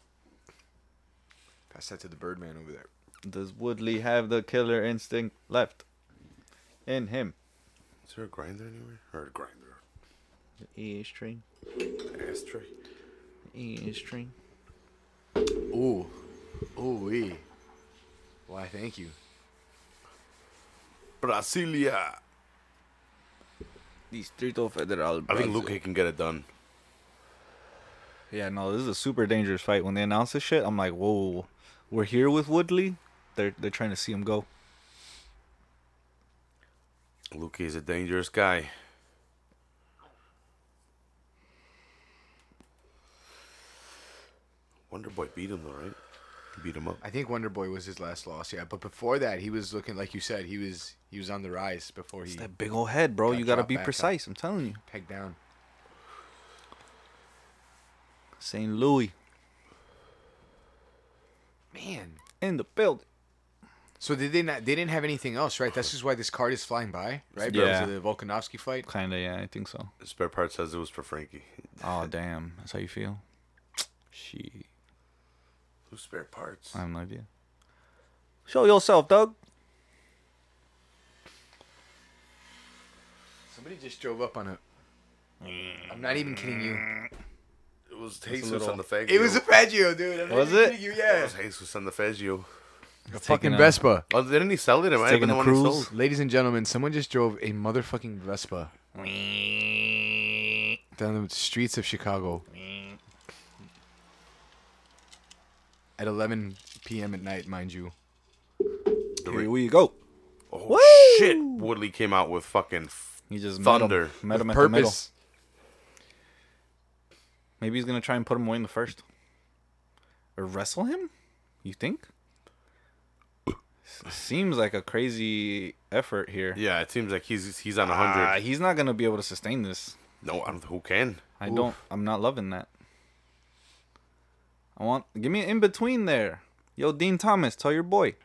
Pass that to the Birdman over there. Does Woodley have the killer instinct left in him? Is there a grinder anywhere? Or a grinder? E string. Ashtray. E string. Ooh. Ooh-wee. Why, thank you. Brasilia. Distrito Federal. I think Luke can get it done. Yeah, no, this is a super dangerous fight. When they announce this shit, I'm like, whoa, we're here with Woodley. They're trying to see him go. Luke is a dangerous guy. Wonder Boy beat him though, right? He beat him up. I think Wonder Boy was his last loss, yeah. But before that, he was looking, like you said, he was on the rise before he It's that big old head, bro. got You gotta dropped be back precise. I'm telling you. pegged down. St. Louis Man. in the building. So did they not? They didn't have anything else, right? That's just why this card is flying by, right? Yeah. Because of the Volkanovski fight. Kinda, yeah, I think so. Spare Part says it was for Frankie. Oh, damn. That's how you feel? Shit. Who's Spare Parts? I have no idea. Show yourself, Doug. Somebody just drove up on a. I'm not even kidding you. It was a Jesus little- on the Faggio. It was a Faggio, dude. I'm not Was even it? kidding You, It yeah. was Jesus on the Faggio. A taking fucking a- Vespa. Oh, didn't he sell it? It might have been taking the a one he cruise. sold. Ladies and gentlemen, someone just drove a motherfucking Vespa down the streets of Chicago at 11 p.m. at night, mind you. Here we go. Oh, Woo! shit. Woodley came out with fucking He just thunder. met him With at the middle. purpose. Maybe he's gonna try and put him away in the first, or wrestle him. You think? Seems like a crazy effort here. Yeah, it seems like he's on 100. He's not gonna be able to sustain this. No, I don't, who can? I'm not loving that. Give me an in between there. Yo, Dean Thomas, tell your boy.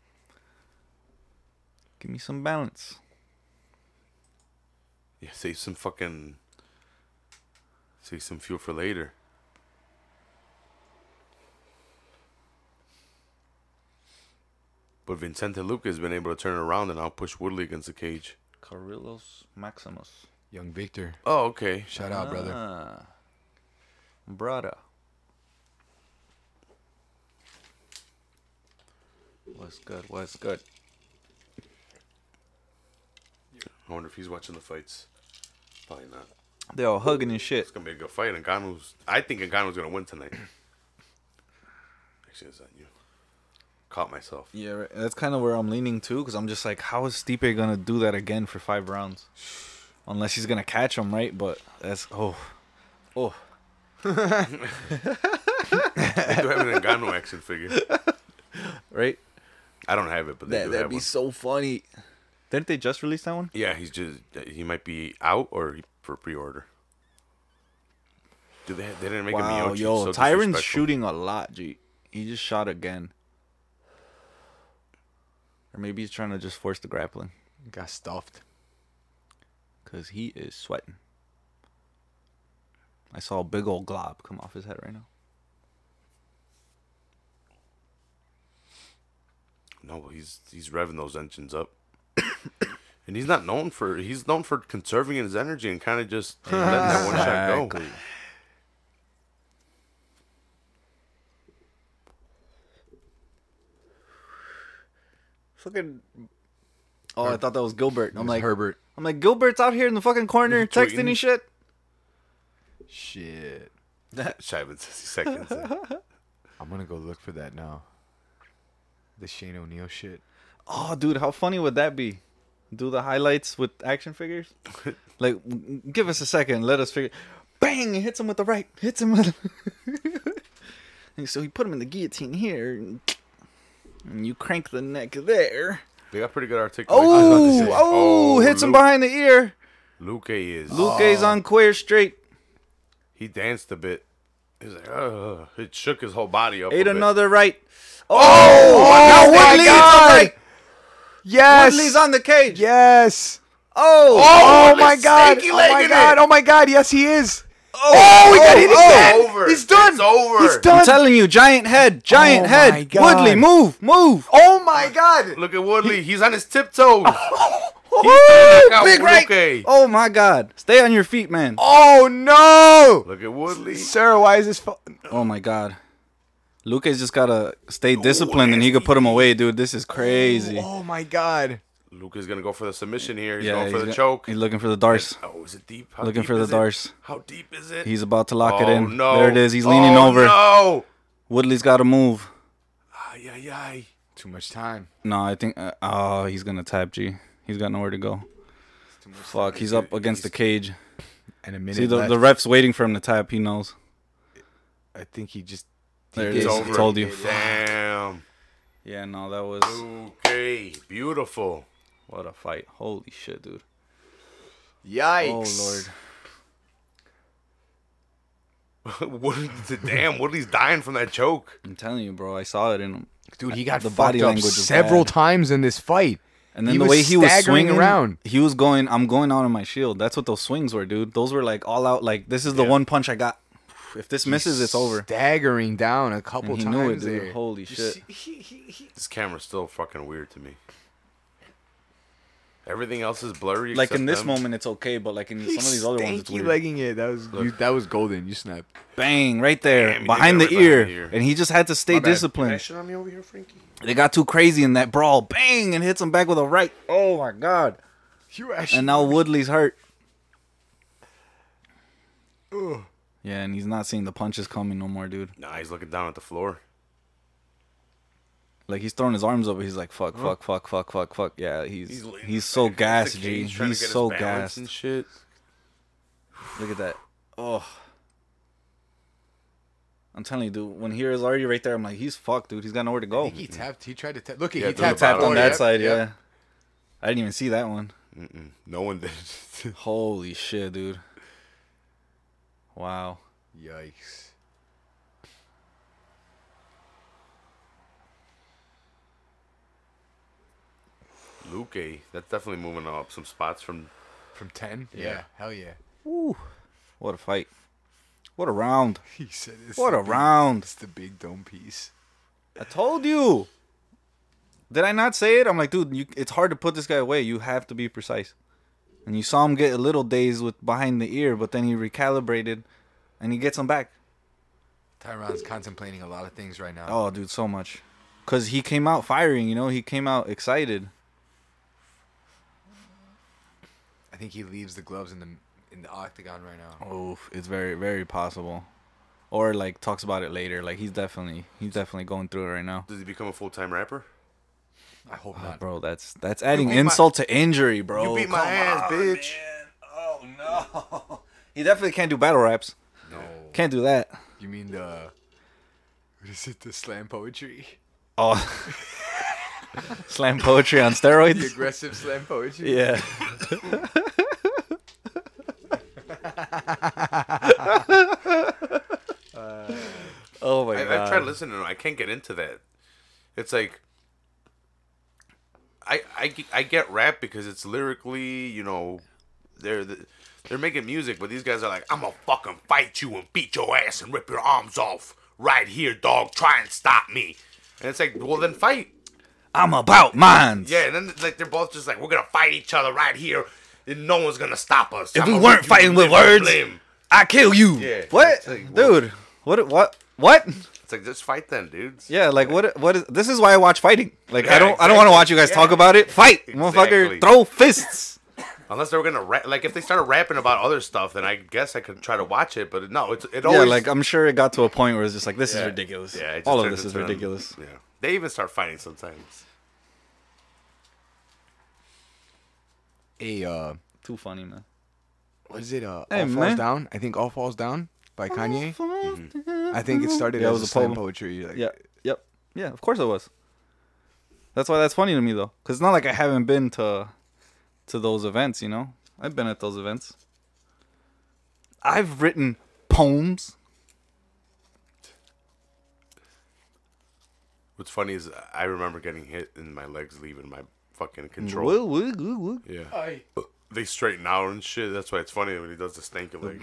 Give me some balance. Yeah, save some fuel for later. But Vicente Luque has been able to turn it around and now push Woodley against the cage. Carrillos Maximus. Young Victor. Oh, okay. Shout out, brother. Brother. What's good? What's good? I wonder if he's watching the fights. Probably not. They're all hugging and shit. It's gonna be a good fight. I think Ngannou's gonna win tonight. Actually, it's on you. Caught myself. Yeah, right. That's kind of where I'm leaning to, because I'm just like, how is Stipe gonna do that again for 5 rounds? Unless he's gonna catch him, right? But that's They do have an Ngannou action figure. Right? I don't have it, but they do That'd have be one. so funny. Didn't they just release that one? Yeah, he might be out or for pre-order. They didn't make a Wow, Miyoshi. yo, So Tyron's disrespectful. shooting a lot, G. He just shot again. Or maybe he's trying to just force the grappling. Got stuffed. Because he is sweating. I saw a big old glob come off his head right now. No, he's revving those engines up. And he's known for conserving his energy and kind of just letting that one shot go. Exactly. Fucking. Oh, I thought that was Gilbert. I'm like Herbert. I'm like, Gilbert's out here in the fucking corner Tweeting. texting and shit. Shit. Shivan says 60 seconds. I'm gonna go look for that now. The Shane O'Neill shit. Oh, dude, how funny would that be? Do the highlights with action figures? Like, give us a second. Let us figure. Bang! He hits him with the right. Hits him with. And so he put him in the guillotine here. And you crank the neck there. They got pretty good articulation. Hits him Luke- behind the ear. Luke is. Luke's on queer straight. He danced a bit. He's like, it shook his whole body up. Ate a bit. another right. Oh now my Woodley's God! on right. Yes. Woodley's on the cage. Yes. Oh, Oh my God. snaky Oh my legging God. it. Oh my God. Yes, he is. Oh, he got hit again. It's over. He's done. It's over. He's I'm done. telling you, giant head, giant Oh head. my God. Woodley, move. Oh my God. Look at Woodley. He's on his tiptoes. Woo, out big right. Luke. Oh my God. Stay on your feet, man. Oh no. Look at Woodley. Sir, why is this? Oh my God. Luke's just gotta stay disciplined and he could put him away, dude. This is crazy. Oh my God. Luke is going to go for the submission here. He's Yeah, going for the go- choke. He's looking for the darce. Oh, is it deep? How Looking deep for the is it? darce. How deep is it? He's about to lock it Oh, in. no. There it is. He's leaning over. No. Woodley's got to move. Ay, ay, ay. Too much time. No, I think. He's gonna tap G. He's got nowhere to go. Too much Fuck, time. he's up against the cage. And a minute See, left. the ref's waiting for him to tap. He knows. I think he just. There it did. is. It's over. Told you. Damn. Yeah, no, that was. Okay. Beautiful. What a fight. Holy shit, dude. Yikes. Oh, Lord. Damn, Woodley's dying from that choke. I'm telling you, bro. I saw it in him. Dude, he got The fucked body up language was several bad. times in this fight. And then He the was way he was staggering swinging around. he was going, I'm going out on my shield. That's what those swings were, dude. Those were like all out. Like, this is the Yeah. one punch I got. If this misses, it's over. Staggering down a couple And he times knew it, dude. there. Holy shit. This camera's still fucking weird to me. Everything else is blurry. Like in except this them. moment, it's okay, but like in some of these other ones, it's Stanky weird. legging it. That was golden. You snapped. Bang, right there, Damn, he behind did the get right ear. behind the ear. And he just had to stay My bad. disciplined. Shit on me over here, Frankie. They got too crazy in that brawl. Bang, and hits him back with a right. Oh my god. You actually. And now Woodley's hurt. Ugh. Yeah, and he's not seeing the punches coming no more, dude. Nah, he's looking down at the floor. Like he's throwing his arms up. He's like, fuck. Yeah, he's leaning so back gassed, against the G. cage, trying to He's get his so balance gassed. and shit. Look at that. Oh. I'm telling you, dude. When he is already right there, I'm like, he's fucked, dude. He's got nowhere to I go. think he tapped. He tried to tap. Look, Yeah, he the tapped, Tapped on Oh, that yeah, side, yep. yeah. I didn't even see that one. No one did. Holy shit, dude. Wow. Yikes. Luke, that's definitely moving up some spots from. From 10? Yeah. Hell yeah. Woo. What a fight. What a round. He said it's What the a big- round. It's the big dome piece. I told you. Did I not say it? I'm like, dude, it's hard to put this guy away. You have to be precise. And you saw him get a little dazed with behind the ear, but then he recalibrated and he gets him back. Tyron's contemplating a lot of things right now. Oh, dude, so much. Because he came out firing, you know? He came out excited. I think he leaves the gloves in the octagon right now. Oh, it's very, very possible. Or, like, talks about it later. Like, he's definitely going through it right now. Does he become a full-time rapper? I hope Oh, not. bro, that's adding beat my- insult to injury, bro. You beat my Come ass, on, bitch. man. Oh, no. He definitely can't do battle raps. No. Can't do that. You mean the what is it? The slam poetry? Oh, slam poetry on steroids. The aggressive slam poetry? Yeah. Oh my god. I've tried listening to them. I can't get into that. It's like I get rap because it's lyrically, you know, they're making music, but these guys are like, I'm gonna fucking fight you and beat your ass and rip your arms off right here, dog. Try and stop me. And it's like, well, then fight. I'm about mines. Yeah, and then like they're both just like, we're gonna fight each other right here, and no one's gonna stop us. If I'ma we weren't rip you fighting with limb from words, limb. I kill you. Yeah. What? It's like, Dude. What? It's like, just fight then, dudes. Yeah, like what is this is why I watch fighting. Like Yeah, I don't want to watch you guys talk about it. Fight. Exactly. Motherfucker, throw fists. Unless they were gonna like if they started rapping about other stuff, then I guess I could try to watch it. But no, it Yeah, always like I'm sure it got to a point where it's just like this is Yeah. ridiculous. Yeah, it just all of turns this is into ridiculous. Yeah, they even start fighting sometimes. Too funny, man. What is it? Hey, All Falls man. Down? I think All Falls Down by Kanye. I think it started Yeah, it as was a a slam poem. poetry. Like, Yeah. Yep. Yeah, of course it was. That's why that's funny to me though, because it's not like I haven't been to those events. You know, I've been at those events. I've written poems. What's funny is I remember getting hit and my legs leaving my fucking control. Woo. Yeah, they straighten out and shit. That's why it's funny when he does the stanky leg.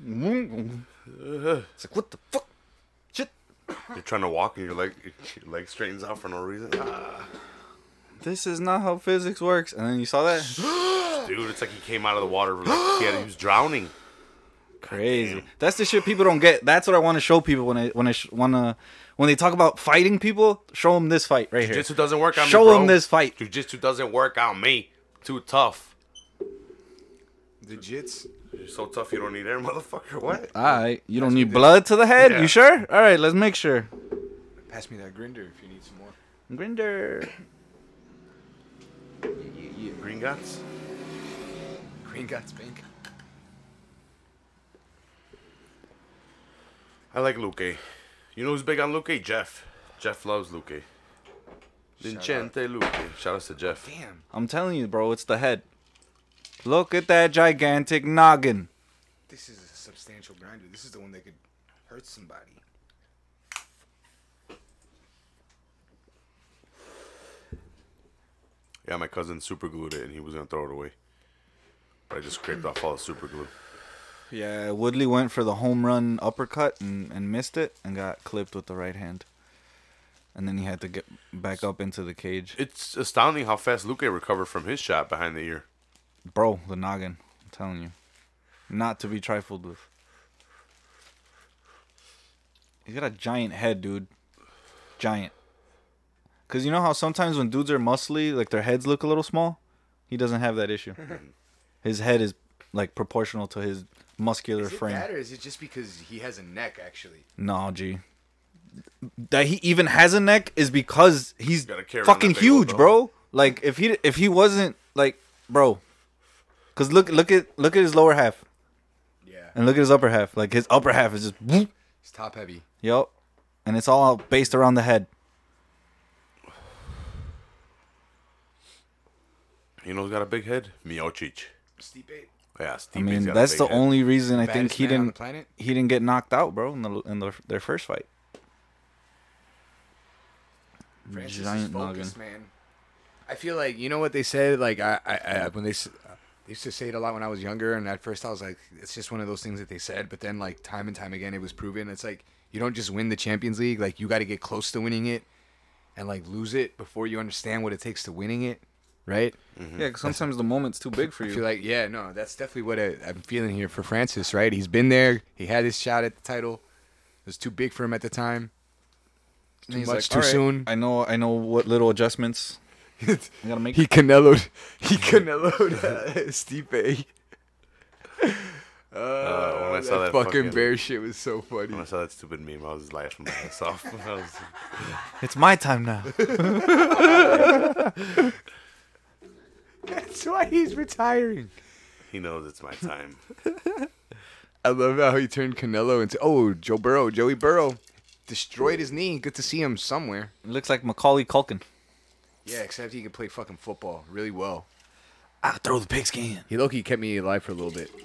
It's like what the fuck? Shit. You're trying to walk and your leg straightens out for no reason. This is not how physics works. And then you saw that? Dude, it's like he came out of the water like he was drowning. Crazy. Damn. That's the shit people don't get. That's what I want to show people when they talk about fighting people. Show them this fight right here. Jiu-jitsu doesn't work on me, Show bro. them this fight. Jiu-jitsu doesn't work on me. Too tough. The jits. You're so tough you don't need air, motherfucker. What? All right, you don't Pass me need the- blood to the head. Yeah. You sure? All right, let's make sure. Pass me that grinder if you need some more. Grinder. Green guts? Green Guts Pink. I like Luke. You know who's big on Luke? Jeff. Jeff loves Luke. Vincente Luke. Shout out to Jeff. Damn. I'm telling you, bro, it's the head. Look at that gigantic noggin. This is a substantial grinder. This is the one that could hurt somebody. Yeah, my cousin super glued it and he was gonna throw it away. But I just scraped off all the super glue. Yeah, Woodley went for the home run uppercut and missed it and got clipped with the right hand. And then he had to get back up into the cage. It's astounding how fast Luke recovered from his shot behind the ear. Bro, the noggin. I'm telling you. Not to be trifled with. He's got a giant head, dude. Giant. Because you know how sometimes when dudes are muscly, like their heads look a little small? He doesn't have that issue. His head is like proportional to his muscular Is it frame. that or is it just because he has a neck, actually? No, G. That he even has a neck is because he's Gotta carry on fucking that big old huge, bro. Like if he wasn't like, bro, cause look at his lower half Yeah. and look at his upper half. Like his upper half is just whoop, It's top heavy. yup, and it's all based around the head. You know who's got a big head? Miocic. Stipe. Yeah, I Stipe's mean, got a that's big the head. only reason I think Baddest he man on the didn't planet. get knocked out, bro, in their first fight. Francis Giant is focused, noggin. man. I feel like, you know what they said? Like, I when they used to say it a lot when I was younger, and at first I was like, it's just one of those things that they said. But then, like, time and time again, it was proven. It's like, you don't just win the Champions League. Like, you got to get close to winning it and, like, lose it before you understand what it takes to winning it, right? Yeah, 'cause sometimes the moment's too big for I you. feel like, yeah, no, that's definitely what I'm feeling here for Francis, right? He's been there. He had his shot at the title. It was too big for him at the time. And Too he's much, like, too "All right, soon." I know what little adjustments I gotta make. He Canelo'd Stipe. When I saw that fucking bear shit was so funny. When I saw that stupid meme, I was laughing my ass off. I was, It's my time now. That's why he's retiring. he knows it's my time. I love how he turned Canelo into Joey Burrow destroyed his knee. Good to see him somewhere. It looks like Macaulay Culkin. Yeah, except he can play fucking football really well. I'll throw the pigskin. He low-key kept me alive for a little bit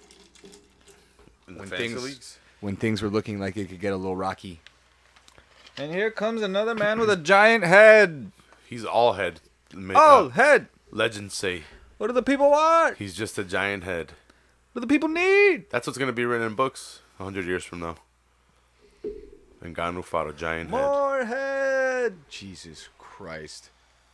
In the when fantasy things- leagues. when things were looking like it could get a little rocky. And here comes another man with a giant head. He's all head. Oh, head. Legends say What do the people want? he's just a giant head. What do the people need? That's what's gonna be written in books 100 years from now. Ngannou fought a giant head. More head. Jesus Christ.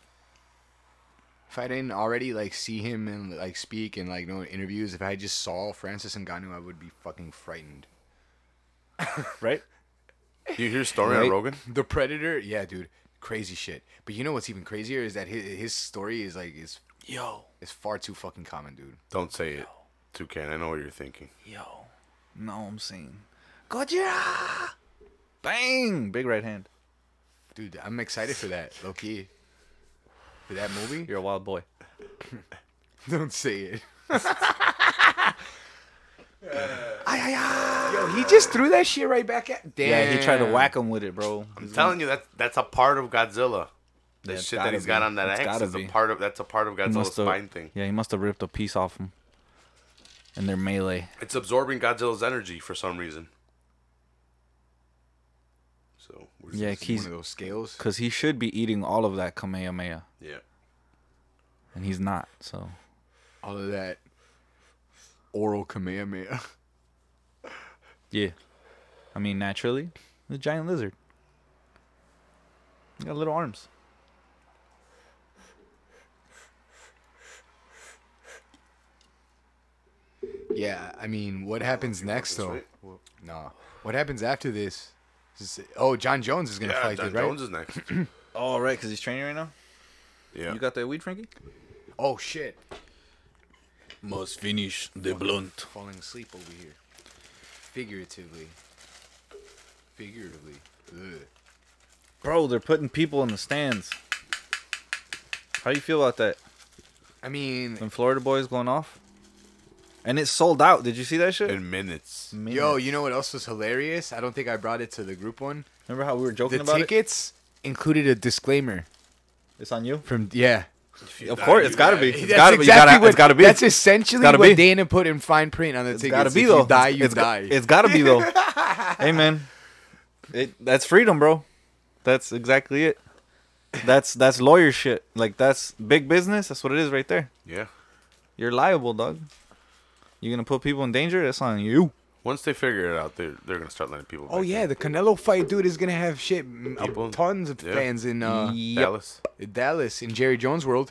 If I didn't already like see him and like speak and like know interviews, if I just saw Francis Ngannou, I would be fucking frightened. Right? Do you hear a story Right? on Rogan? The Predator, yeah, dude, crazy shit. But you know what's even crazier is that his story is like is far too fucking common, dude. Don't say it, Toucan. I know what you're thinking. Yo. No, I'm saying. Gojira! Bang! Big right hand. Dude, I'm excited for that, low key. For that movie? You're a wild boy. Don't say it. Yo, he just threw that shit right back at. Damn. Yeah, he tried to whack him with it, bro. I'm telling you, that's a part of Godzilla. The Yeah, it's shit that gotta he's got be. on that It's axe gotta is be. that's a part of He Godzilla's must've- spine thing. Yeah, he must have ripped a piece off him. And their melee. It's absorbing Godzilla's energy for some reason. So Yeah, It's he's one of those scales. because he should be eating all of that Kamehameha, yeah. and he's not. So All of that oral Kamehameha. yeah, I mean naturally, the giant lizard. He got little arms. Yeah, I mean, what happens next this though? way? Nah. What happens after this? John Jones is gonna Yeah, fight John this, right? Jones is next. Oh right, because he's training right now. Yeah. You got that weed, Frankie? Oh shit! Must finish the blunt. Falling asleep over here. Figuratively. Ugh. Bro, they're putting people in the stands. How do you feel about that? I mean, When Florida boys going off, and it's sold out. Did you see that shit? In minutes. yo, you know what else was hilarious? I don't think I brought it to the group one. Remember how we were joking The about tickets included a disclaimer it? It's on you. from yeah. Of course, it's gotta be. It's That's gotta be. exactly It's gotta be. That's essentially gotta what be. Dana put in fine print on the It's tickets. gotta be If though. You die, you It's die. It's gotta be though. Hey man, that's freedom, bro. That's exactly it. That's lawyer shit. Like that's big business. That's what it is right there. Yeah. You're liable, dog. You're gonna put people in danger. That's on you. Once they figure it out, they're gonna start letting people. Oh back yeah, in. the Canelo fight, dude, is gonna have People- tons of yeah. fans in Yep. Dallas. Dallas in Jerry Jones World.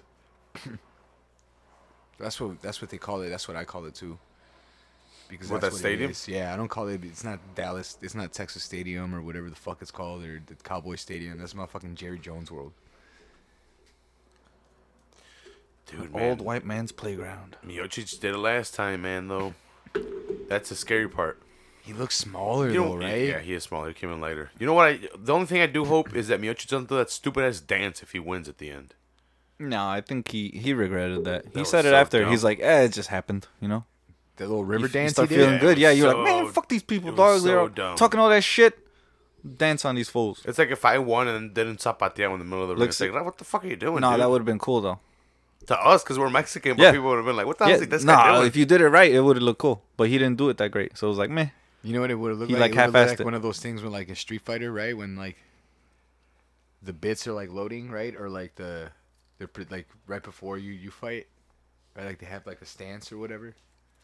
That's what they call it. That's what I call it too. Because What, that's that what it stadium? is. Yeah, I don't call it. It's not Dallas. It's not Texas Stadium or whatever the fuck it's called, or the Cowboy Stadium. That's motherfucking Jerry Jones World. Dude, man. Old white man's playground. Miocic did it last time, man. Though. That's the scary part. He looks smaller You though, know, right? Yeah, he is smaller. He came in later. You know what? The only thing I do hope is that Miocic doesn't do that stupid ass dance if he wins at the end. No, I think he regretted that. He was said it so after. dumb. He's like, it just happened. You know. The little river You dance he start did. feeling Yeah, good. it Yeah, was you're like, so- man, fuck these people, it was dog. so They're dumb. talking all that shit. Dance on these fools. It's like if I won and didn't zapatear in the middle of the ring. Looks- It's like, what the fuck are you doing, No, dude? that would have been cool though. To us, because we're Mexican, but Yeah. people would have been like, what the hell Yeah, is this guy nah, doing? if you did it right, it would have looked cool. But he didn't do it that great, so it was like, meh. You know what it would have looked He, like? like, It would've looked half-assed like it. one of those things when like a Street Fighter, right? When like the bits are like loading, right? Or like they're like right before you fight, right? Like they have like a stance or whatever.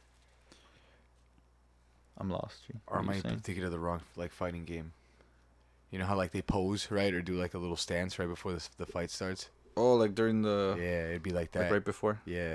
I'm lost. G. Or What am are I you saying? thinking of the wrong like fighting game? You know how like they pose, right, or do like a little stance right before the fight starts? Oh, like during the Yeah, it'd be like that. like right before. Yeah.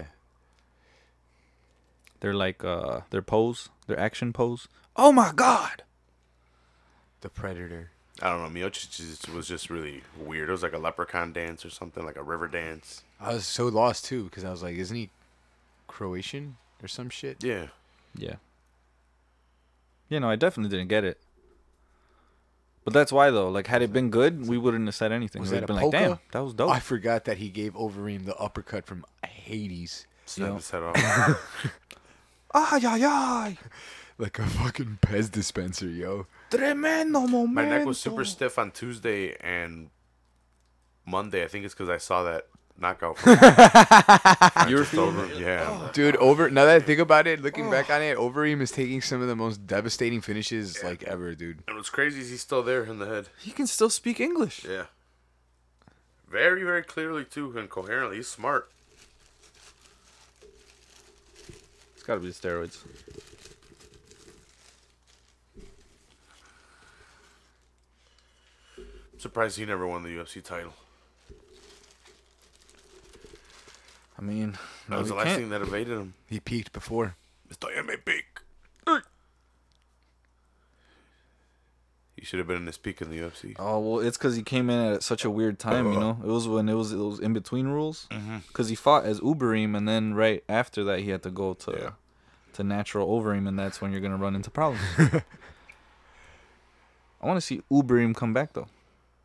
They're like their pose, their action pose. Oh my god. The Predator. I don't know. Miocic was just really weird. It was like a leprechaun dance or something, like a river dance. I was so lost too because I was like, isn't he Croatian or some shit? Yeah. Yeah. Yeah, no, I definitely didn't get it. But that's why though. Like, had it been good, we wouldn't have said anything. Was We'd that have a been like, damn, polka? that was dope. I forgot that he gave Overeem the uppercut from Hades. Snap Yeah. his head off. Ah, yeah, yeah. Like a fucking Pez dispenser, yo. Tremendo momento. My neck was super stiff on Tuesday and Monday. I think it's because I saw that knockout. You were Just feeling over. it? Yeah. Dude, now that I think about it, looking back on it, Overeem is taking some of the most devastating finishes like ever, dude. And what's crazy is he's still there in the head. He can still speak English. Yeah. Very, very clearly, too, and coherently. He's smart. It's got to be the steroids. I'm surprised he never won the UFC title. I mean, That no, was he the last can't. thing that evaded him. He peaked before. Estoy en mi peak. He should have been in his peak in the UFC. Oh well, it's because he came in at such a weird time. You know, it was when it was in between rules. Because he fought as Uberim, and then right after that, he had to go to natural Overeem, and that's when you're gonna run into problems. I want to see Uberim come back though.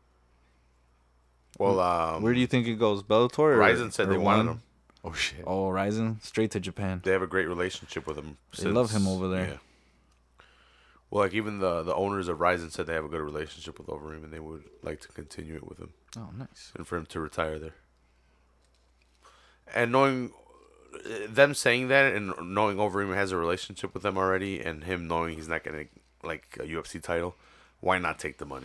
Well, Where do you think it goes? Bellator? Or, Ryzen said or they wanted One? him. Oh shit. Oh, Ryzen straight to Japan. They have a great relationship with him. They love him over there. Yeah. Well, like even the owners of Ryzen said they have a good relationship with Overeem, and they would like to continue it with him, Oh, nice. and for him to retire there. And knowing them saying that, and knowing Overeem has a relationship with them already, and him knowing he's not getting like a UFC title, why not take the money?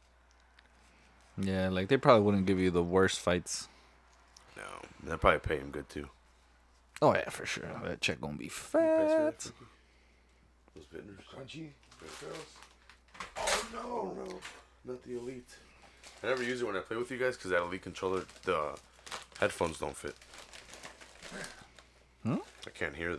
Yeah, like they probably wouldn't give you the worst fights. No, they'll probably pay him good too. Oh yeah, for sure. That check gonna be fat. Those vendors. Crunchy. Oh no, not the Elite. I never use it when I play with you guys because that Elite controller, the headphones don't fit. Huh? I can't hear.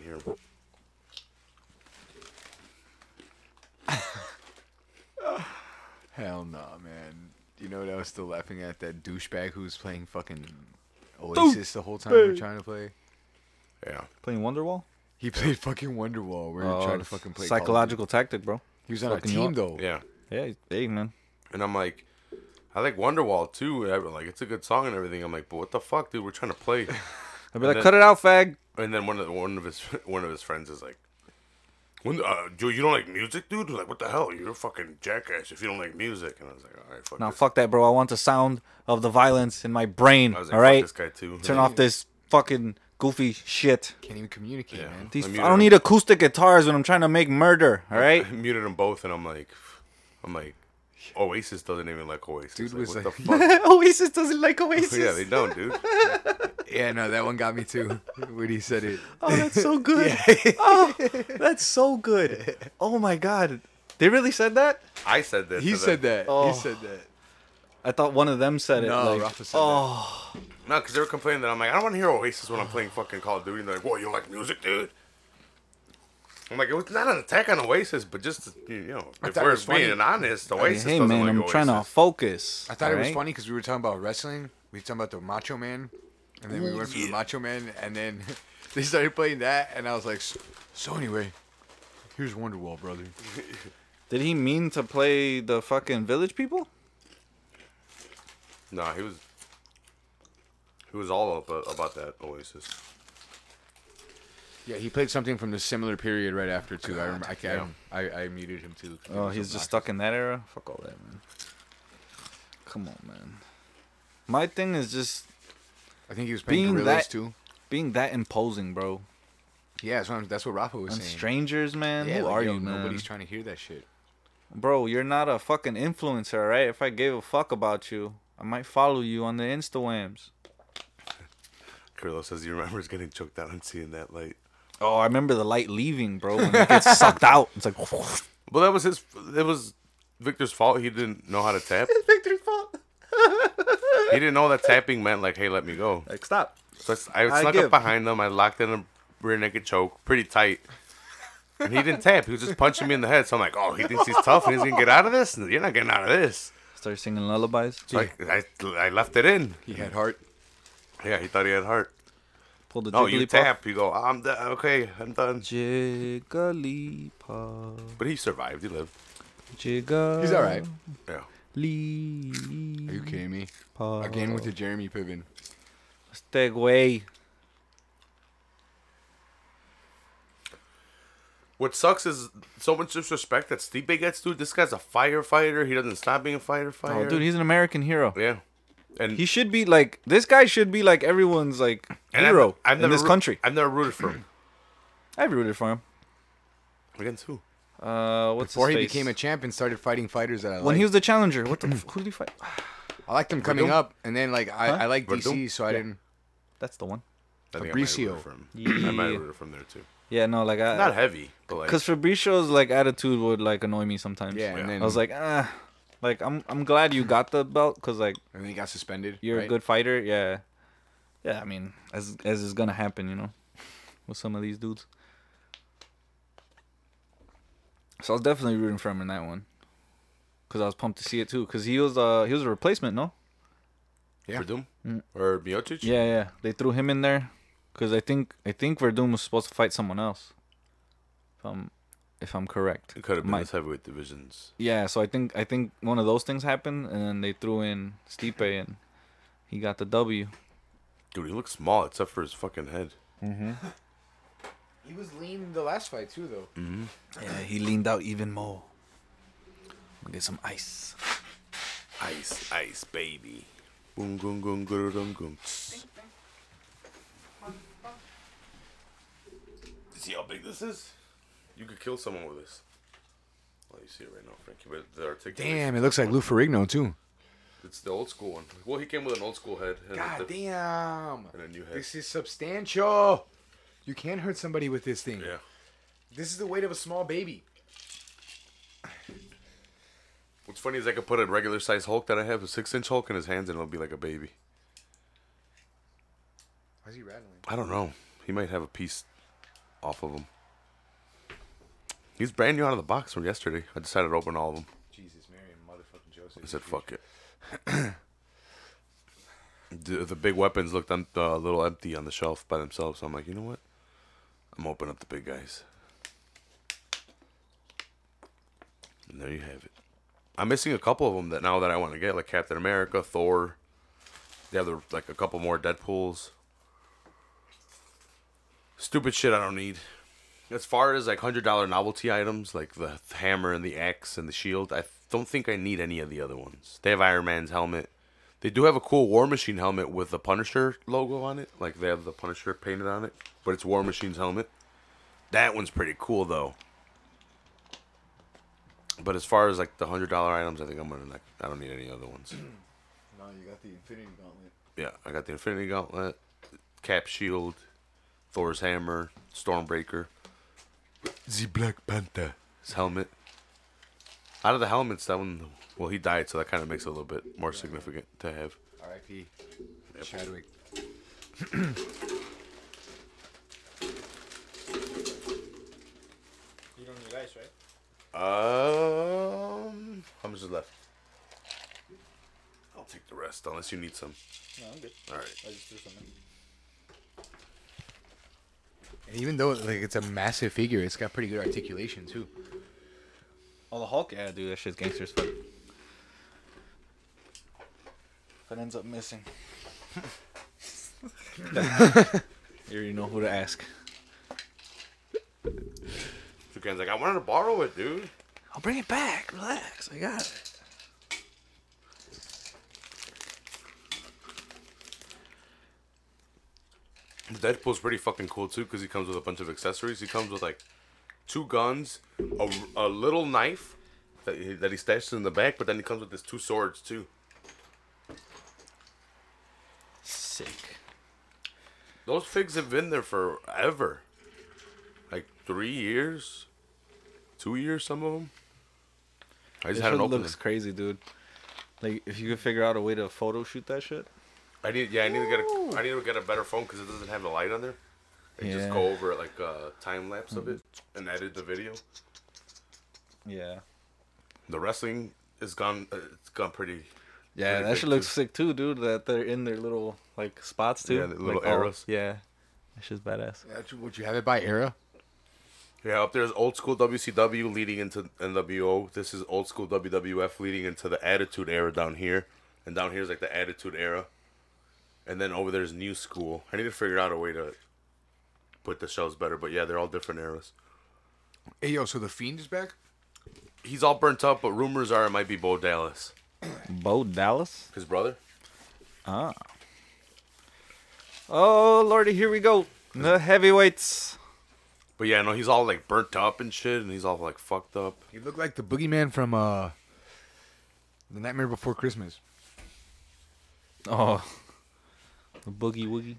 Hell no, man. You know what I was still laughing at? That douchebag who was playing fucking Oasis the whole time we were trying to play. Yeah. Playing Wonderwall? He played fucking Wonderwall. We were trying to fucking play Call of psychological tactic, bro. Duty. He was on a fucking team you up. though. Yeah. Yeah, hey man. And I'm like, I like Wonderwall too. Like it's a good song and everything. I'm like, but what the fuck, dude? We're trying to play. I'd be like, cut it out, fag. And then one of his friends is like, dude, you don't like music, dude? Like, what the hell? You're a fucking jackass if you don't like music. And I was like, all right, fuck Now this. fuck that, bro. I want the sound of the violence in my brain. I was like, All fuck right, this guy too. turn off this fucking goofy shit. Can't even communicate, Yeah. man. These I I muted don't him. need acoustic guitars when I'm trying to make murder. All right. I muted them both, and I'm like, Oasis doesn't even like Oasis. Dude like, was what like- the fuck? Oasis doesn't like Oasis. Yeah, they don't, dude. Yeah, no, that one got me too. When he said it. Oh, that's so good. Oh, that's so good. Oh my god, they really said that? I said that. He to said them. that. Oh. He said that. I thought one of them said it. No, like, Rafa said oh, No, because they were complaining that I'm like, I don't want to hear Oasis when I'm playing fucking Call of Duty. And they're like, well, you like music, dude? I'm like, it was not an attack on Oasis, but just, you know, if thought it we're was funny. being honest, Oasis hey doesn't man, like I'm Oasis. trying to focus. I thought it was alright? funny because we were talking about wrestling. We were talking about the Macho Man, and then we went from the Macho Man, and then they started playing that, and I was like, so anyway, here's Wonderwall, brother. Did he mean to play the fucking Village People? No, he was all about that Oasis. Yeah, he played something from the similar period right after too. I remember. yeah. I muted him too. Oh, he's just stuck in that era? Fuck all that, man. Come on, man. My thing is just I think he was playing being Gorillaz that- too. being that imposing, bro. Yeah, that's what Rafa was And saying. strangers, man. Yeah, Who like, are yo, you, man? Nobody's trying to hear that shit. Bro, you're not a fucking influencer, right? If I gave a fuck about you, I might follow you on the Instagrams. Carlos says he remembers getting choked out and seeing that light. Oh, I remember the light leaving, bro. When it gets sucked out, it's like Well, it was Victor's fault. He didn't know how to tap. Victor's fault. He didn't know that tapping meant like, hey, let me go. Like stop. So I snuck give. up behind him. I locked in a rear naked choke, pretty tight. And he didn't tap. He was just punching me in the head. So I'm like, oh, he thinks he's tough and he's gonna get out of this. You're not getting out of this. Start singing lullabies. So I left it in. He had heart. Yeah, he thought he had heart. Pull the No, you Jigglypuff. tap. You go, I'm done. Okay, I'm done. Jigglypuff. But he survived. He lived. Jigglypuff. He's all right. Yeah. Are you kidding me? Again with the Jeremy Piven. Este güey. What sucks is so much disrespect that Stipe gets, dude. This guy's a firefighter. He doesn't stop being a firefighter. Oh, dude, he's an American hero. Yeah. And He should be like this guy should be like everyone's like and hero I've in never this country. I've never rooted for him. I've rooted for him. Against who? What's Before his he face? became a champ and started fighting fighters that I when liked. he was the challenger. What the who did he fight? I liked him coming Verdum? up, and then like I like DC, Verdum? so I didn't. That's the one. I think Fabricio. I might have rooted for him. I might have rooted from there too. Yeah, no, like Not heavy, but like because Fabricio's like attitude would like annoy me sometimes. Yeah, and then I was like, like I'm glad you got the belt because like and then he got suspended. you're right? a good fighter. Yeah, yeah. I mean, as is gonna happen, you know, with some of these dudes. So I was definitely rooting for him in that one, because I was pumped to see it too. Because he was a replacement, no? Yeah. Verdum or Miocic. Yeah, yeah. They threw him in there, because I think Verdum was supposed to fight someone else. If I'm correct. It could have been Might- his heavyweight divisions. Yeah, so I think one of those things happened, and then they threw in Stipe, and he got the W. Dude, he looks small except for his fucking head. He was lean in the last fight too, though. Yeah, he leaned out even more. Get some ice. Ice, ice, baby. Boom, boom, boom, boom, boom, boom. See how big this is? You could kill someone with this. Well, you see it right now, Frankie. But the articulation. Damn, it looks like Lou Ferrigno too. It's the old school one. Well, he came with an old school head. And God a damn. And a new head. This is substantial. You can't hurt somebody with this thing. Yeah. This is the weight of a small baby. What's funny is I could put a regular size Hulk that I have, a 6-inch Hulk, in his hands, and it'll be like a baby. Why is he rattling? I don't know. He might have a piece off of him. He's brand new out of the box from yesterday. I decided to open all of them. Jesus, Mary and motherfucking Joseph. I said, fuck it. The big weapons looked a little empty on the shelf by themselves. So I'm like, you know what? I'm opening up the big guys. And there you have it. I'm missing a couple of them that now that I want to get, like Captain America, Thor. They have like a couple more Deadpools. Stupid shit I don't need. As far as like $100 novelty items, like the hammer and the axe and the shield, I don't think I need any of the other ones. They have Iron Man's helmet. They do have a cool War Machine helmet with the Punisher logo on it. Like they have the Punisher painted on it, but it's War Machine's helmet. That one's pretty cool though. But as far as like the $100 items, I think I'm gonna like, I don't need any other ones. No, you got the Infinity Gauntlet. Yeah, I got the Infinity Gauntlet, Cap Shield, Thor's hammer, Stormbreaker, the Black Panther, his helmet. Out of the helmets, that one, well, he died, so that kind of makes it a little bit more significant to have. R.I.P. Chadwick. You don't need ice, right? How much is left? I'll take the rest, unless you need some. No, I'm good. All right. I just threw something. And even though like it's a massive figure, it's got pretty good articulation too. Oh, the Hulk? Yeah, dude, that shit's gangster's fuck. If it ends up missing. You already know who to ask. Toucan's like, I wanted to borrow it, dude. I'll bring it back. Relax. I got it. Deadpool's pretty fucking cool too because he comes with a bunch of accessories. He comes with like 2 guns, a little knife that he stashes in the back, but then he comes with his 2 swords too. Sick. Those figs have been there forever. Like 3 years, 2 years, some of them. I just This hadn't shit opened looks them. crazy, dude. Like, if you could figure out a way to photo shoot that shit. I need to get a better phone because it doesn't have the light on there. And just Yeah. go over like a time lapse of it and edit the video. Yeah. The wrestling is gone. It's gone pretty. Yeah, pretty that big, shit looks sick too, dude. That they're in their little like spots too. Yeah, the little like, all- arrows. Yeah, that shit's badass. Would you have it by era? Yeah, up there's old school WCW leading into NWO. This is old school WWF leading into the Attitude Era down here. And down here is like the Attitude Era. And then over there's New School. I need to figure out a way to put the shows better. But yeah, they're all different eras. Hey, yo, so the Fiend is back? He's all burnt up, but rumors are it might be Bo Dallas, Bo Dallas? his brother. Ah. Oh, Lordy, here we go. The heavyweights. But yeah, no, he's all like burnt up and shit, and he's all like fucked up. He looked like the boogeyman from The Nightmare Before Christmas. Oh. The boogie woogie.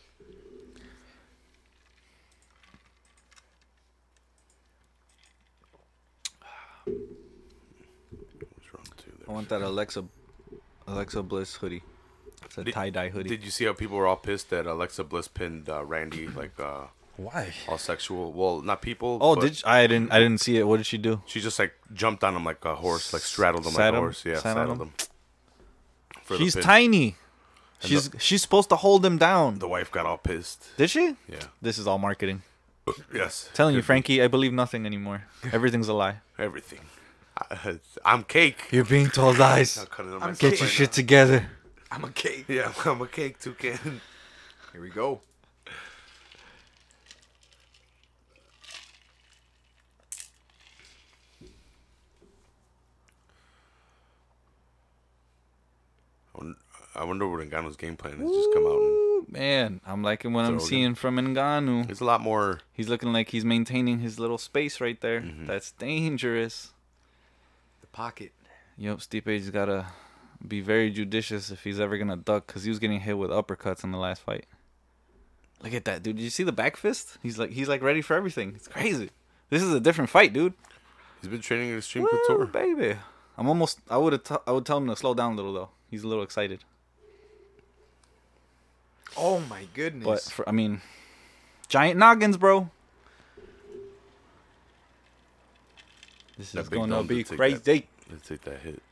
What's wrong too? I want that Alexa Bliss hoodie. It's a Did- tie-dye hoodie. Did you see how people were all pissed that Alexa Bliss pinned Randy Why? all sexual? Well, not people. Oh, but I didn't see it. What did she do? she just like jumped on him like a horse, like straddled him Sat like a him? horse. Yeah, Sat on saddled him? him. For the She's pin. tiny. And She's supposed to hold him down. The wife got all pissed. Did she? Yeah. This is all marketing. Yes. Telling you, Could be. Frankie, I believe nothing anymore. Everything's a lie. Everything. I'm cake. You're being told lies. I'm cutting on I'm myself Get right your now. shit together. I'm a cake. Yeah, I'm a cake toucan. Here we go. I wonder what Ngannou's game plan is. Just come out and Man, I'm liking what I'm Throw it seeing from Ngannou. it's a lot more. He's looking like he's maintaining his little space right there. Mm-hmm. That's dangerous. The pocket. Yup, Stipe's got to be very judicious if he's ever going to duck because he was getting hit with uppercuts in the last fight. Look at that, dude. Did you see the back fist? He's like ready for everything. It's crazy. This is a different fight, dude. He's been training in Extreme Woo, Couture. baby. I would tell him to slow down a little though. He's a little excited. Oh my goodness. But giant noggins, bro. This That is big going to dome be did take crazy. Let's take that hit.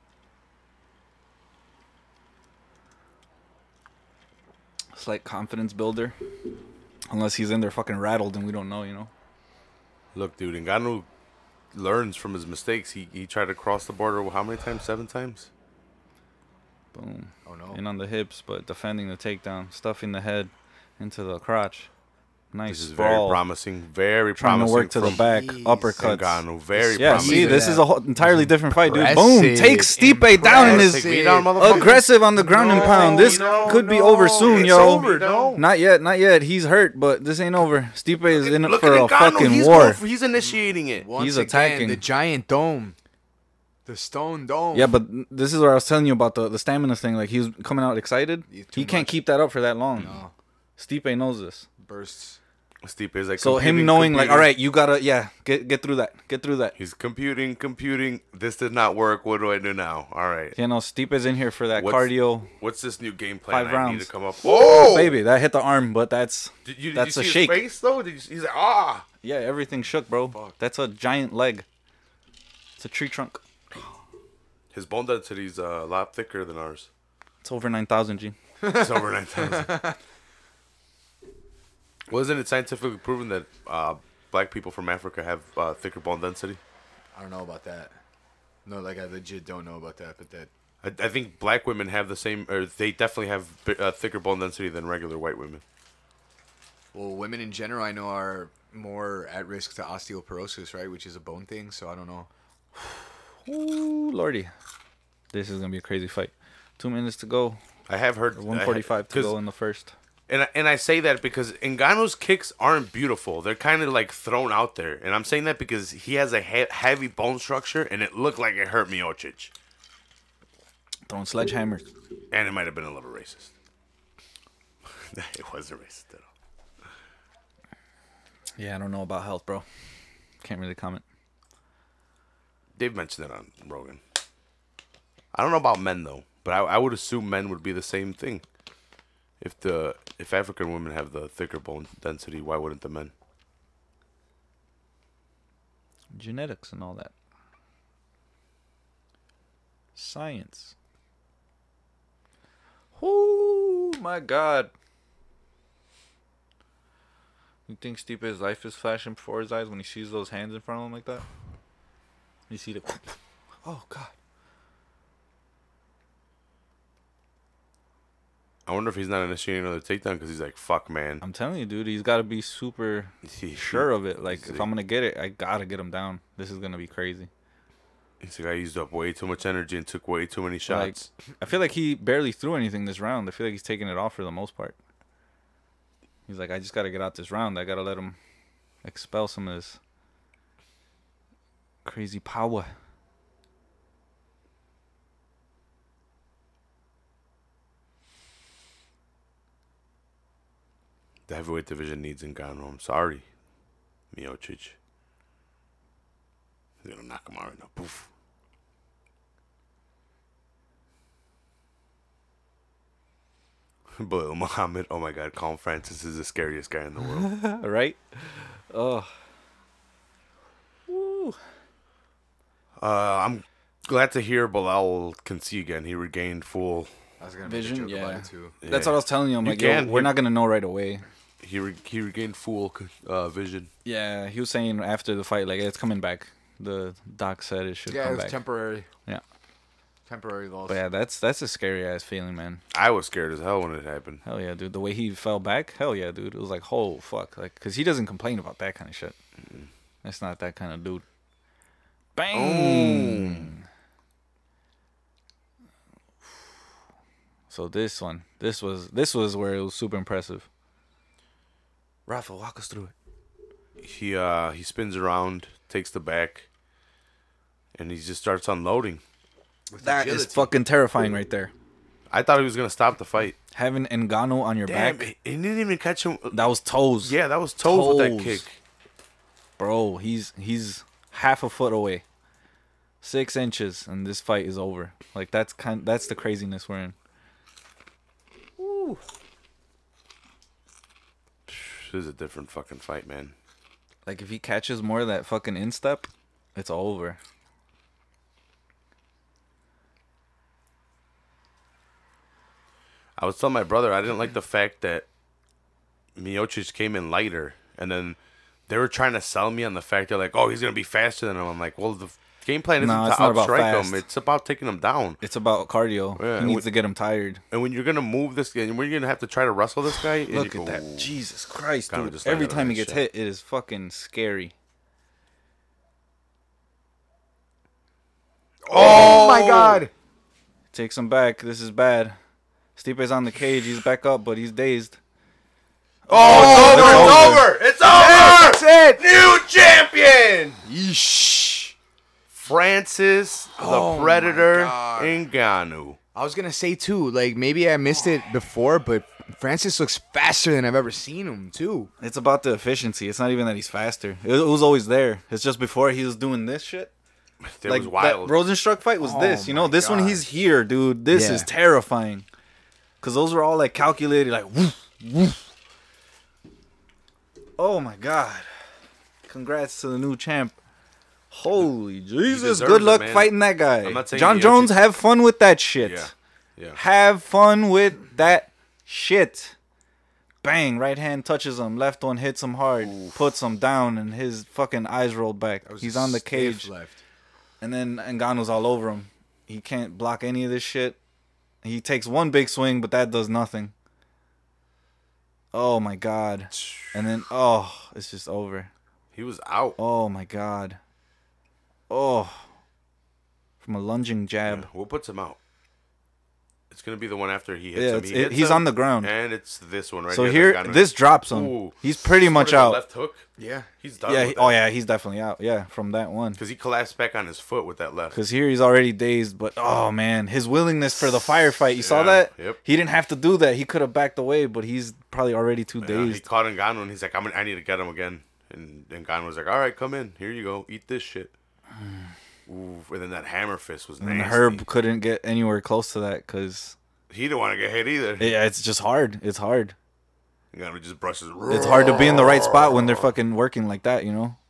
It's like confidence builder. Unless he's in there fucking rattled and we don't know, you know. Look, dude, Ngannou learns from his mistakes. He tried to cross the border how many times? 7 times? Boom. Oh no. In on the hips, but defending the takedown, stuffing the head into the crotch. Nice This is very sprawl. promising. Very Trying promising. to work to the from back, Jeez. uppercuts. Ngannou. Very Yeah, promising. see, this is a whole entirely different fight, dude. Impressive. Boom, take Stipe down in his Take me down, motherfucker. aggressive on the ground and pound. This could be over soon, it's yo. over, no. Not yet. He's hurt, but this ain't over. Stipe is in it Look for at a Ngannou. fucking He's war. He's initiating it. Once He's again, attacking. the giant dome. The stone dome. Yeah, but this is what I was telling you about the stamina thing. Like, he was coming out excited. He's too He can't much. keep that up for that long. No. Stipe knows this. Bursts. Stipe is like So him computing, knowing, like, computing. all right, you gotta, get through that. Get through that. He's computing. This did not work. What do I do now? All right. You know, Stipe's in here for that What's- cardio. What's this new game plan 5 I need rounds. to come up? Oh, Baby, that hit the arm, but that's Did that's you a see shake. his face though? He's like, ah. Yeah, everything shook, bro. Fuck. That's a giant leg. It's a tree trunk. His bone density's a lot thicker than ours. It's over 9,000 G. It's over 9,000. Wasn't it scientifically proven that black people from Africa have thicker bone density? I don't know about that. No, like I legit don't know about that, but that. I think black women have the same, or they definitely have thicker bone density than regular white women. Well, women in general, I know, are more at risk to osteoporosis, right? Which is a bone thing. So I don't know. Ooh, lordy. This is going to be a crazy fight. 2 minutes to go. I have heard 145 to go in the first. And I say that because Ngannou's kicks aren't beautiful. They're kind of like thrown out there. And I'm saying that because he has a heavy bone structure, and it looked like it hurt Miocic. Throwing sledgehammers. And it might have been a little racist. It wasn't racist at all. Yeah, I don't know about health, bro. Can't really comment. Dave mentioned it on Rogan. I don't know about men, though. But I would assume men would be the same thing. If African women have the thicker bone density, why wouldn't the men? Genetics and all that. Science. Oh my God. You think Stipe's life is flashing before his eyes when he sees those hands in front of him like that? You see the... Oh, God. I wonder if he's not initiating another takedown because he's like, fuck, man. I'm telling you, dude, he's got to be super sure of it. Like, if I'm going to get it, I got to get him down. This is going to be crazy. He's like, I used up way too much energy and took way too many shots. Like, I feel like he barely threw anything this round. I feel like he's taking it off for the most part. He's like, I just got to get out this round. I got to let him expel some of this crazy power. The heavyweight division needs Ngannou. I'm sorry, Miocic. He's gonna knock him out right now. Poof. Belal Muhammad. Oh my God, Colin Francis is the scariest guy in the world. Right? Oh. Woo. I'm glad to hear Belal can see again. He regained full I was gonna Vision, make a joke about yeah. it too. That's what I was telling you. I'm You like, can. yo, we're not going to know right away. He regained full vision. Yeah, he was saying after the fight, like, it's coming back. The doc said it should Yeah, it come was back. temporary. Yeah. Temporary loss. But yeah, that's a scary ass feeling, man. I was scared as hell when it happened. Hell yeah, dude. The way he fell back, hell yeah, dude. It was like, oh fuck, like, cause he doesn't complain about that kind of shit. That's not that kind of dude. Bang. So this was where it was super impressive. Rafa, walk us through it. He spins around, takes the back, and he just starts unloading. That is fucking terrifying right there. I thought he was gonna stop the fight. Having Ngannou on your Damn, back, he didn't even catch him. that was toes. Yeah, that was toes with that Toes. kick. Bro, he's half a foot away. 6 inches and this fight is over. Like that's the craziness we're in. Woo. This is a different fucking fight, man. Like if he catches more of that fucking instep, it's over. I was telling my brother I didn't like the fact that Miocic came in lighter, and then they were trying to sell me on the fact they're like, oh, he's gonna be faster than him. I'm like, well, the game plan isn't No, to it's not about outstrike fast. him. It's about taking him down. It's about cardio. Yeah, he needs to get him tired. And when you're gonna move this guy, and when you're gonna have to try to wrestle this guy, and Look you at go, that. Jesus Christ, Kinda dude. just like Every that time he other gets shit. hit, it is fucking scary. Oh my God! Takes him back. This is bad. Stipe's on the cage. He's back up, but he's dazed. Oh, it's over! That's it. New champion! Yeesh. Francis the Oh my Predator God. Ngannou. I was gonna say too, like maybe I missed it before, but Francis looks faster than I've ever seen him too. It's about the efficiency. It's not even that he's faster. It was always there. It's just before he was doing this shit. It Like was wild. that Rosenstruck fight was Oh this. You know, my this one God. he's here, dude. This Yeah. is terrifying. Cause those were all like calculated, like woof, woof. Oh my God! Congrats to the new champ. Holy Jesus! deserves Good it, luck man. fighting that guy. I'm not saying John Miocic- Jones, have fun with that shit. Yeah. Have fun with that shit. Bang! Right hand touches him. Left one hits him hard. Puts him down, and his fucking eyes rolled back. That was He's a on the stiff cage, left. and then Ngannou's all over him. He can't block any of this shit. He takes one big swing, but that does nothing. Oh my God! And then it's just over. He was out. Oh my God! Oh, from a lunging jab. Yeah, what puts him out? It's gonna be the one after he hits Yeah, him. He hits he's him, on the ground. and it's this one right So here. here, this drops him. Ooh. He's pretty Sort much of a out. Left hook. Yeah. He's done. Yeah. with Oh that. yeah, he's definitely out. Yeah, from that one. Because he collapsed back on his foot with that left. Because here he's already dazed. But oh man, his willingness for the firefight. You saw Yeah, that? yep. He didn't have to do that. He could have backed away, but he's probably already too Yeah, he dazed. caught Ngannou and he's like, I need to get him again. And Ngannou was like, all right, come in. Here you go. Eat this shit. Ooh, and then that hammer fist was nasty. And Herb couldn't get anywhere close to that because He didn't want to get hit either. yeah, it's just hard. It's hard. Ngannou just brushes. It's hard to be in the right spot when they're fucking working like that, you know?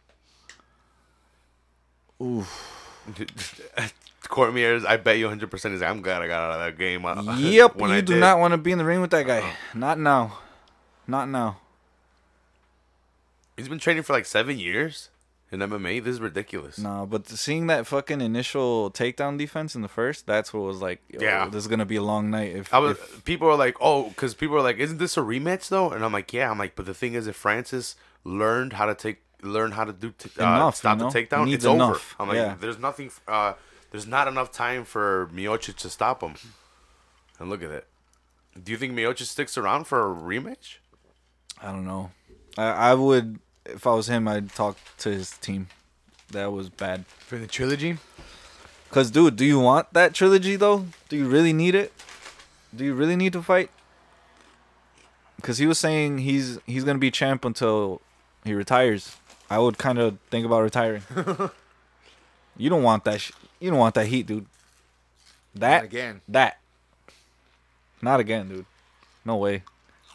Cormier's, I bet you 100% he's like, I'm glad I got out of that game. Yep, when you I do did. not want to be in the ring with that guy. Not now. Not now. He's been training for like 7 years. in MMA. This is ridiculous. No, but seeing that fucking initial takedown defense in the first, that's what was like, yo, Yeah. this is gonna be a long night. People are like, oh, because people are like, isn't this a rematch though? And I'm like, yeah. I'm like, but the thing is, if Francis learned how to do Enough, stop you know? the takedown, He it's needs over. enough, I'm like, yeah. there's nothing. There's not enough time for Miocic to stop him. And look at it. Do you think Miocic sticks around for a rematch? I don't know. I would, if I was him, I'd talk to his team. That was bad. For the trilogy? Cause, dude, do you want that trilogy though? Do you really need it? Do you really need to fight? Cause he was saying he's gonna be champ until he retires. I would kind of think about retiring. You don't want that. You don't want that heat, dude. That Not again. That. Not again, dude. No way.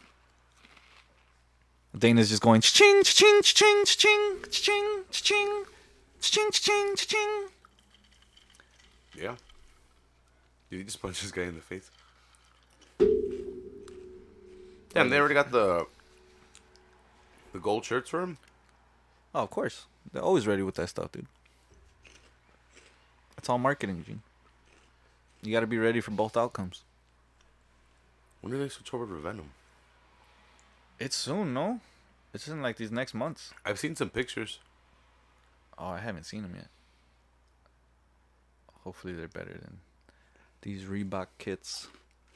Dana's just going ching ching ching ching ching ching ching ching ching. Yeah. Did he just punch this guy in the face? Damn, they already got the gold shirts for him? Oh, of course. They're always ready with that stuff, dude. It's all marketing, Gene. You got to be ready for both outcomes. When do they switch over to Venom? It's soon, no? It's in like these next months. I've seen some pictures. Oh, I haven't seen them yet. Hopefully they're better than these Reebok kits.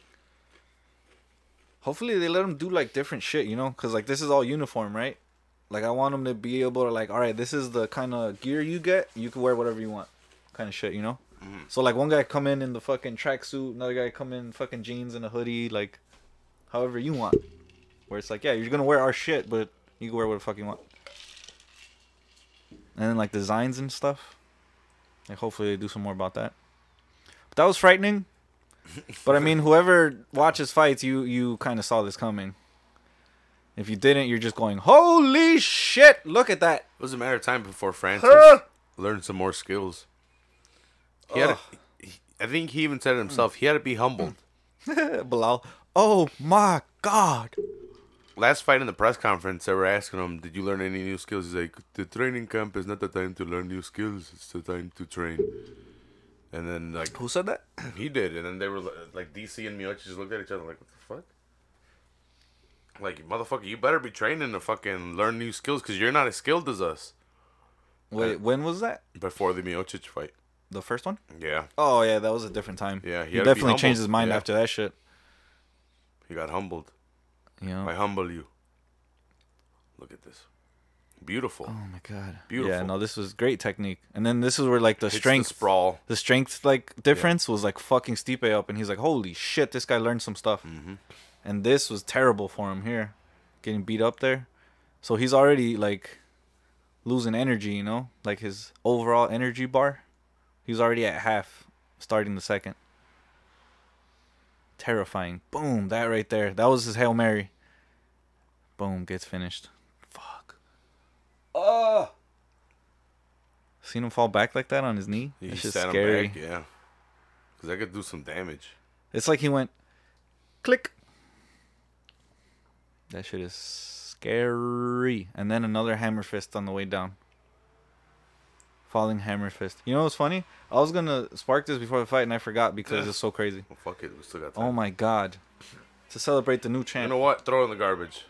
Hopefully they let them do like different shit, you know? Because like this is all uniform, right? Like I want them to be able to like, all right, this is the kind of gear you get. You can wear whatever you want, kind of shit, you know? Mm-hmm. So like one guy come in the fucking tracksuit, another guy come in fucking jeans and a hoodie, like however you want. Where it's like, yeah, you're gonna wear our shit, but you can wear what the fuck you want. And then like designs and stuff. Like hopefully they do some more about that. But that was frightening. But I mean, whoever watches fights, you kind of saw this coming. If you didn't, you're just going, holy shit! Look at that. It was a matter of time before Francis learned some more skills. I think he even said it himself. He had to be humbled. Bilal. Oh my god. Last fight in the press conference, they were asking him, did you learn any new skills? He's like, the training camp is not the time to learn new skills. It's the time to train. And then, like... Who said that? He did. And then they were, like, DC and Miocic just looked at each other like, what the fuck? Like, motherfucker, you better be training to fucking learn new skills because you're not as skilled as us. Wait, when was that? Before the Miocic fight. The first one? Yeah. Oh, yeah, that was a different time. Yeah, he had to be definitely changed his humbled. mind Yeah. after that shit. He got humbled. You know? I humble you. Look at this. Beautiful. Oh my god. Beautiful. Yeah, no, this was great technique. And then this is where like the Hits strength the sprawl. the strength like difference was like fucking Stipe up, and he's like, holy shit, this guy learned some stuff. Mm-hmm. And this was terrible for him here, getting beat up there. So he's already like losing energy, you know, like his overall energy bar. He's already at half, starting the second. Terrifying. Boom, that right there. That was his Hail Mary. Boom, gets finished. Fuck. Oh. Seen him fall back like that on his knee? He That's just set scary. him back, yeah. Because that could do some damage. It's like he went click. That shit is scary. And then another hammer fist on the way down. Falling hammer fist. You know what's funny? I was going to spark this before the fight and I forgot because it's so crazy. Well, fuck it. We still got time. Oh my god. To celebrate the new You champ. know what? Throw it in the garbage.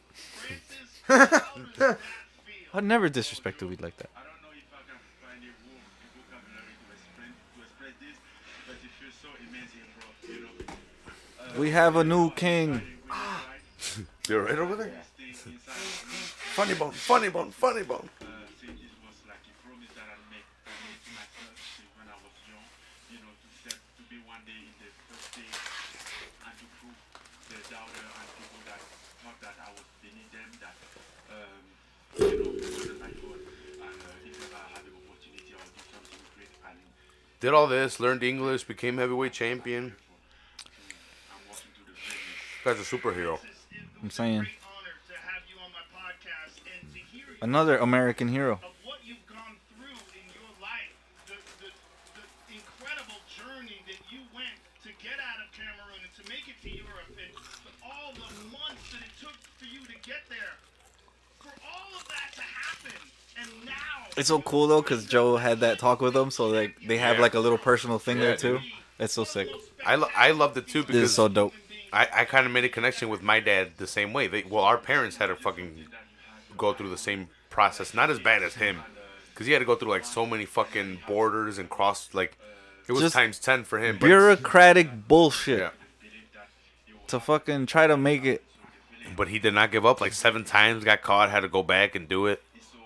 I'd never disrespect a weed like that. I don't know if I can find a word, a vocabulary to express this, but it feels so amazing, bro. You know, We have a new king. You're right over there? staying inside of me, Funny bone, funny bone, funny bone. saying this was like a promise that I made to myself when I was young, you know, to be one day in the first stage and to prove the doubter and people that thought that I was beneath them, that, you know, wasn't my God, and if ever I had the opportunity, I would do something great, and Did all this, learned English, became heavyweight champion. I'm walking to the greatness. Guy's a superhero. I'm saying. Great honor to have you on my podcast and to hear you Another American hero. of what you've gone through in your life, the incredible journey that you went to get out of Cameroon and to make it to Europe, and all the months that it took for you to get there. For all of that to happen, and now It's so cool though, cause Joe had that talk with him, so like they have like a little personal thing Yeah, there too. dude. It's so sick. I loved it too This is because so dope. I kind of made a connection with my dad the same way. Our parents had to fucking go through the same process. Not as bad as him, because he had to go through like so many fucking borders and cross like it was Just times 10 for him. But Bureaucratic bullshit yeah, to fucking try to make it. but he did not give up. Like 7 times, got caught, had to go back and do it.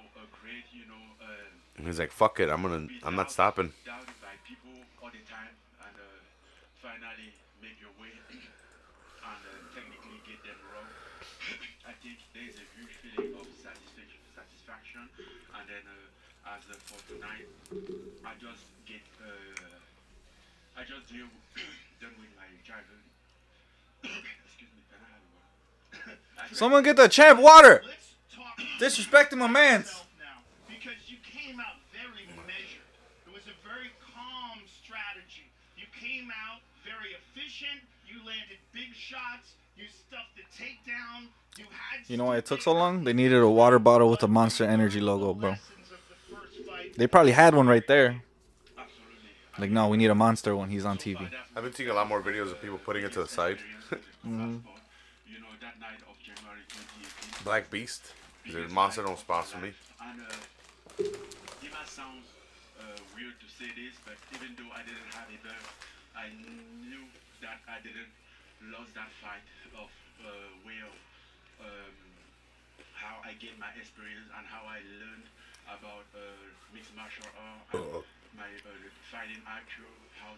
And he's like, "Fuck it, I'm not stopping." Doubted by people all the time, and finally make your way and technically get them wrong. I think there is a huge feeling of satisfaction, and then as for tonight, I just deal done with my childhood. Excuse me, can I have one? Someone get the champ water. Let's talk Disrespecting my mans. yourself now, because you came out very measured. It was a very calm strategy. You came out very efficient. You landed big shots. You stuffed the takedown. You had. You know why it took so long? They needed a water bottle with the Monster Energy logo, bro. Lessons of the first fight. They probably had one right there. Like, no, we need a Monster when he's on TV. I've been seeing a lot more videos of people putting it to the side. You know, that night of January 2018. Black Beast, the Monster don't sponsor me. And it might sound weird to say this, but even though I didn't have a belt, I knew that I didn't lose that fight of way of how I gained my experience and how I learned about mixed martial art and my fighting actual how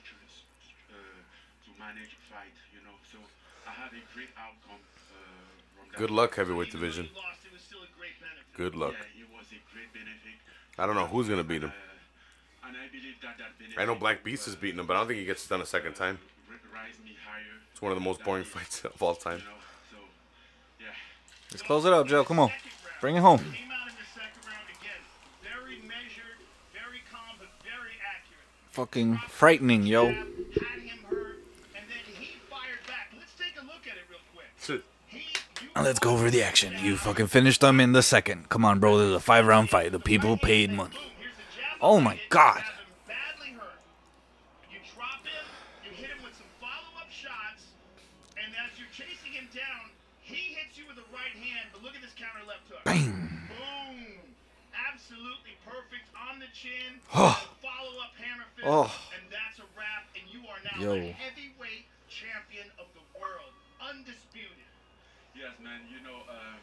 to manage fight, you know. So I had a great outcome from that. Good luck, heavyweight division. You lost, it was still a great benefit. Good luck. Yeah, it was a great benefit. I don't know who's gonna beat him. And I believe that benefit. I know Black Beast is beating him, but I don't think he gets done a second time. Rise me higher. It's one of the most boring fights of all time. You know, so yeah. Let's close it up, Joe. Come on. Bring it home. Came out in the second round again. Very measured, very calm, but very accurate. Fucking frightening, yo. Had him hurt, and then he fired back. Let's take a look at it real quick. Let's go over the action. You fucking finished them in the second. Come on, bro. This is a 5-round fight. The people paid money. Oh my God. Badly hurt. You drop him, you hit him with some follow-up shots, and as you're chasing him down, he hits you with the right hand, but look at this counter left hook. Bang. Boom. Absolutely perfect on the chin. Oh. Follow-up hammer fist, Oh. and that's a wrap, and you are now Yo. the heavyweight champion of the world. Undisputed. Yes, man. You know,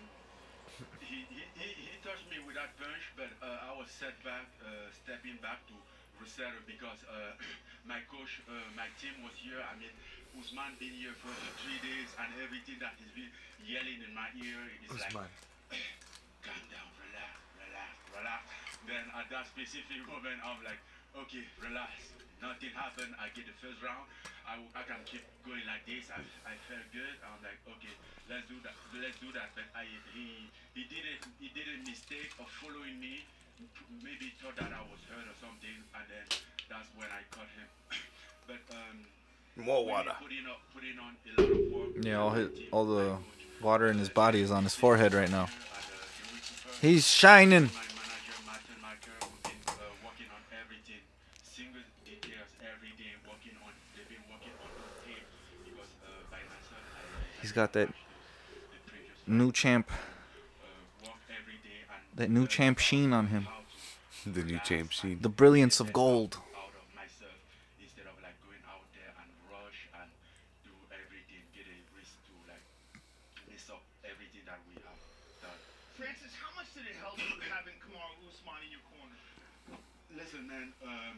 he touched me with that punch, but I was stepping back to reset it because my coach, my team was here. I mean, Usman been here for 3 days, and everything that he's been yelling in my ear is like, calm down, relax. Then at that specific moment, I'm like, okay, relax. Nothing happened. I get the first round. I can keep going like this. I felt good. I'm like, okay, let's do that. But he did a mistake of following me. Maybe thought that I was hurt or something, and then that's when I caught him. But More water. putting on a lot of work. Yeah, all the water in his body is on his forehead right now. He's shining. My manager, Martin Michael, who've been working on everything, single details every day, they've been working on the tape because by myself, He's got that the previous new champ, work every day and that new champ sheen on him. how to The new champ scene. The brilliance of gold. out of myself instead of like going out there and rush and do everything, get a risk to like mess up everything that we have done. Francis, how much did it help you having Kamaru Usman in your corner? Listen, man,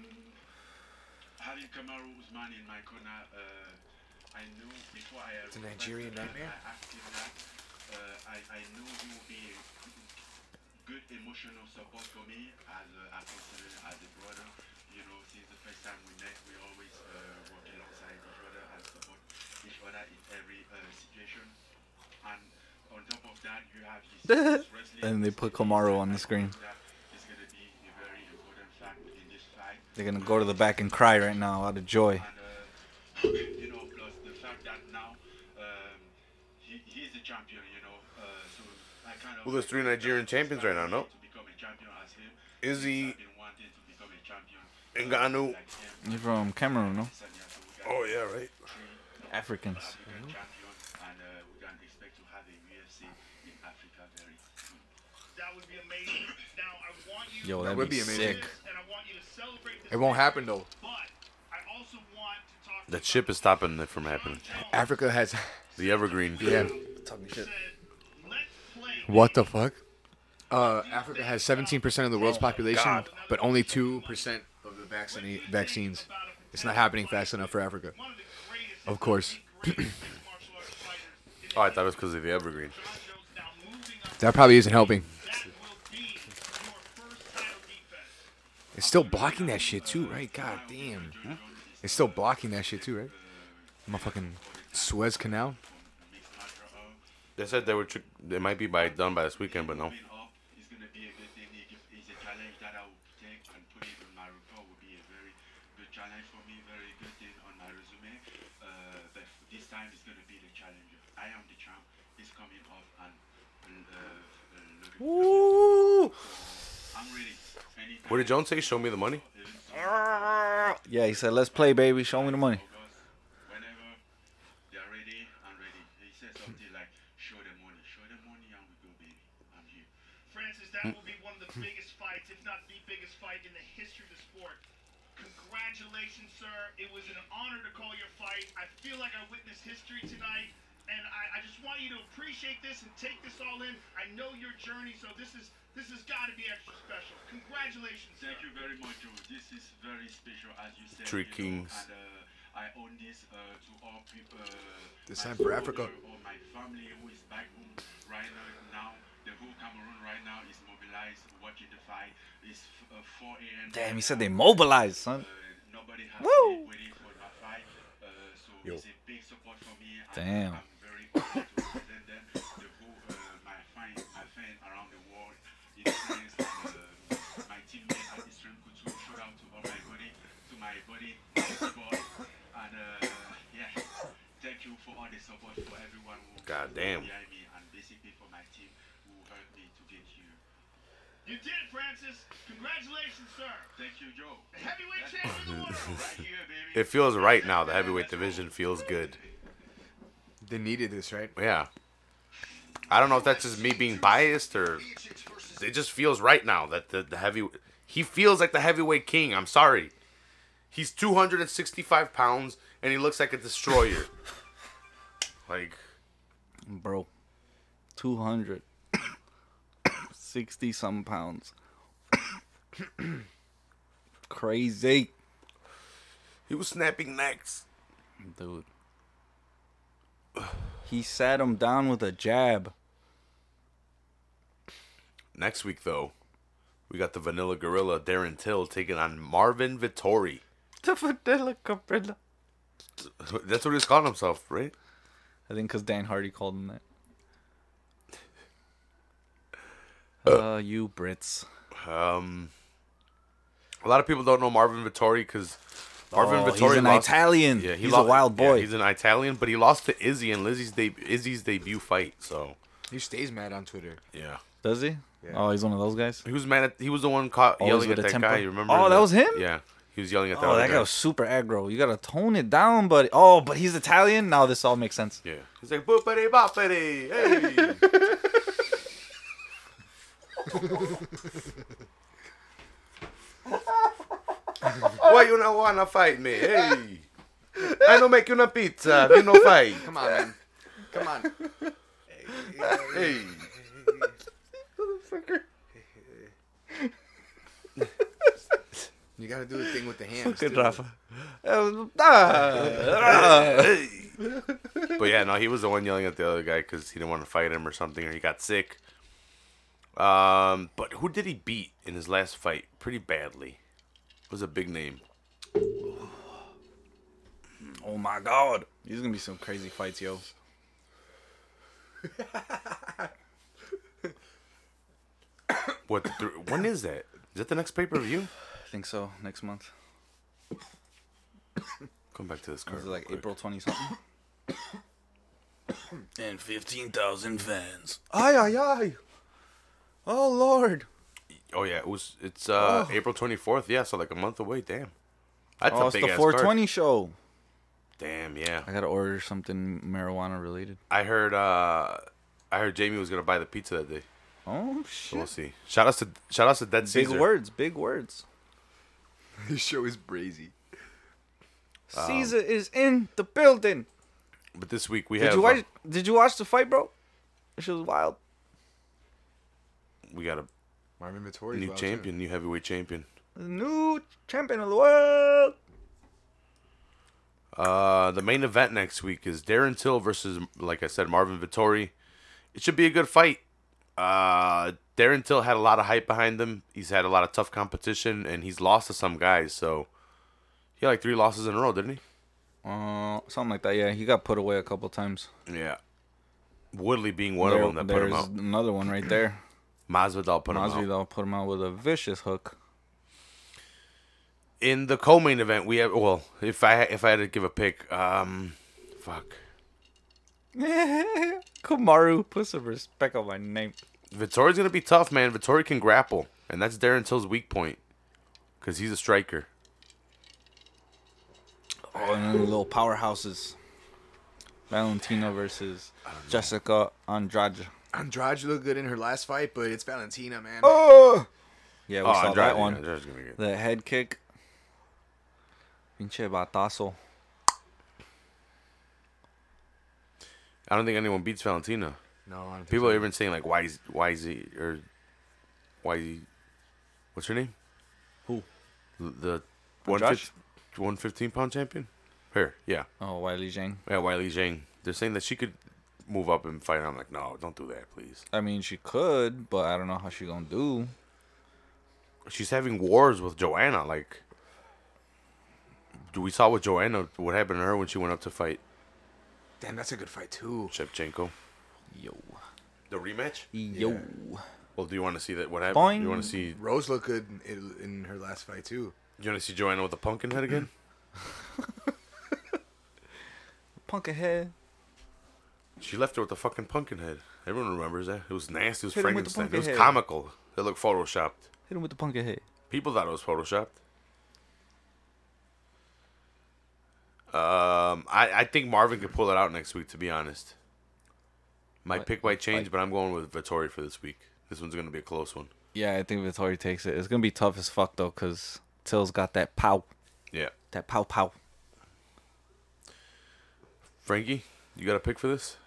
having Kamaru Usman in my corner, I knew before I It's a Nigerian nightmare. I asked him that. I knew he would be a good emotional support for me as a person, as a brother. You know, since the first time we met, we always work alongside each other and support each other in every situation. And on top of that, you have his wrestling. And they put Kamaru on the screen. That is going to be a very important fact in this fight. They're gonna go to the back and cry right now out of joy. And you know, plus the fact that now he's the champion, you know. So I kind of Well, there's 3 Nigerian champions right now, no? to become a champion as him. Izzy I've been wanting to become a champion. Ngannou. Like him. You're from Cameroon, no? So, yeah, so we got Oh yeah, right. Africans. African champion, and we can expect to have a UFC in Africa very soon. That would be amazing. Now, I want you Yo, That that'd would be be amazing. sick. and I want you to celebrate this. It won't victory, happen though. But I also want to talk to That you ship about is stopping it from happening. Africa has. The Evergreen. Yeah. Talking said, let's play. What the fuck? Africa has 17% of the world's population, but only 2% of the vaccines. It's not happening fast enough for Africa. One of the greatest, Of course. martial arts fighters in Oh, I thought it was because of the Evergreen. John Jones now moving up. That probably isn't helping. That will be your first title defense. It's still blocking that shit too, right? God damn. It's still blocking that shit too, right? Motherfucking Suez Canal. They said they might be done by this weekend, but no. Moving up is going to be a good thing. It's a challenge that I will take and put it on my report. Will be a very good challenge for me, very good thing on my resume. But this time it's going to be the challenger. I am the champ. It's coming up and looking Woo! I'm ready. Anytime. What did Jones say? Show me the money. Yeah, he said, let's play, baby. Show me the money. Whenever they're ready, I'm ready. He said something like, show the money and we go, baby. I'm here. Francis, that will be one of the biggest fights, if not the biggest fight in the history of the sport. Congratulations, sir. It was an honor to call your fight. I feel like I witnessed history tonight, and I just want you to appreciate this and take this all in. I know your journey, so this has got to be extra special. Congratulations, sir. Thank you very much, Joe. This is very special, as you said. Three you know, kings. and I own this to all people. This my time for supporter Africa. Or my family who is back home right now. The whole Cameroon right now is mobilized, watching the fight. It's 4 a.m. Damn, he said they mobilized, son. Nobody has Woo! been waiting for that fight. So Yo. it's a big support for me. Damn. I'm very honored to represent them. The whole, my fan around the world. In France, my teammate at Eastern Couture. Shout out to all my buddy, my sport. And yeah, thank you for all the support for everyone who God damn. behind me and basically for my team who helped me to get here. You did it, Francis. Congratulations, sir. Thank you, Joe. Heavyweight champion of the world. Right here, baby. It feels right now. The heavyweight division feels good. They needed this, right? Yeah. I don't know if that's just me being biased or it just feels right now that the he feels like the heavyweight king. I'm sorry. He's 265 pounds and he looks like a destroyer. Like, Bro, 260 some pounds. Crazy. he was snapping necks. Dude. He sat him down with a jab. Next week, though, we got the Vanilla Gorilla, Darren Till, taking on Marvin Vittori. The Vanilla Gorilla. That's what he's calling himself, right? I think because Dan Hardy called him that. You Brits. A lot of people don't know Marvin Vittori because Marvin Vittori he's an lost, Italian. Yeah, He's a wild boy. Yeah, he's an Italian, but he lost to Izzy in Izzy's debut fight. So He stays mad on Twitter. yeah, Does he? Yeah. Oh, he's one of those guys? he was mad at. He was the one caught Always yelling with at a that temper. guy. You remember? Oh, that was him? Yeah, he was yelling at that. Oh, other that guy guy was super aggro. You gotta tone it down, buddy. Oh, but he's Italian? Now this all makes sense. Yeah, he's like boopity boppity. Hey. Why you not wanna fight me? Hey, I don't make you no pizza. We no fight. Come on, man. Come on. Hey. You gotta do the thing with the hands. Good, too. Rafa. But yeah, no, he was the one yelling at the other guy because he didn't want to fight him or something, or he got sick. But who did he beat in his last fight? Pretty badly. It was a big name. Oh my God. These are gonna be some crazy fights, yo. When is that? Is that the next pay-per-view? I think so. Next month. Come back to this card. Was it like real quick. April 20 something? And 15,000 fans. Ay, ay, ay. Oh, Lord. Oh yeah, it's April 24th. Yeah, so like a month away. Damn. That's Oh, a it's big the ass 420 show. Damn, yeah. I gotta order something marijuana related. I heard Jamie was gonna buy the pizza that day. Oh So we'll shit! see. Shout out to Dead Big Caesar. words, big words. This show is brazy. Caesar is in the building. But this week we Did have you watch the fight, bro? That shit was wild. we got a Marvin Vittori. new champion, new heavyweight champion. The new champion of the world. The main event next week is Darren Till versus, like I said, Marvin Vittori. It should be a good fight. Darren Till had a lot of hype behind him. He's had a lot of tough competition, and he's lost to some guys. So he had like 3 losses in a row, didn't he? Something like that. Yeah, he got put away a couple times. Yeah. Woodley being one of them that put him There's out. another one right there. Masvidal put him out. Masvidal put him out with a vicious hook. In the co-main event, we have if I had to give a pick, fuck. Kamaru, put some respect on my name. Vittori's gonna be tough, man. Vittori can grapple, and that's Darren Till's weak point, cause he's a striker. Oh, and then the little powerhouses. Valentina versus Jessica Andrade. Andrade looked good in her last fight, but it's Valentina, man. Oh! Yeah, we Oh, saw Andrade, that one. Andrade's gonna be good. The head kick. Pinche batazo. I don't think anyone beats Valentina. No, I don't think People so. are even saying like, why is he, what's her name? Who? The Andrade? 115-pound champion? Her, yeah. Oh, Wiley Zhang. Yeah, Wiley Zhang. They're saying that she could move up and fight. I'm like, no, don't do that, please. I mean, she could, but I don't know how she gonna do. She's having wars with Joanna. Like, we saw with Joanna what happened to her when she went up to fight Damn, that's a good fight too. Shevchenko. Yo. The rematch? Yo. Well, do you want to see that? What happened? Boing. You want to see? Rose looked good in her last fight too. You want to see Joanna with the pumpkin head again? Punk ahead. She left her with the fucking pumpkin head. Everyone remembers that. It was nasty. It was Hit him with the Frankenstein. It pumpkin was head. comical. It looked photoshopped. Hit him with the punk ahead. People thought it was photoshopped. I think Marvin could pull it out next week, to be honest. My pick might change, but I'm going with Vittori for this week. This one's going to be a close one. Yeah, I think Vittori takes it. It's gonna be tough as fuck though, cause Till's got that pow, Yeah. that pow pow. Frankie, you got a pick for this?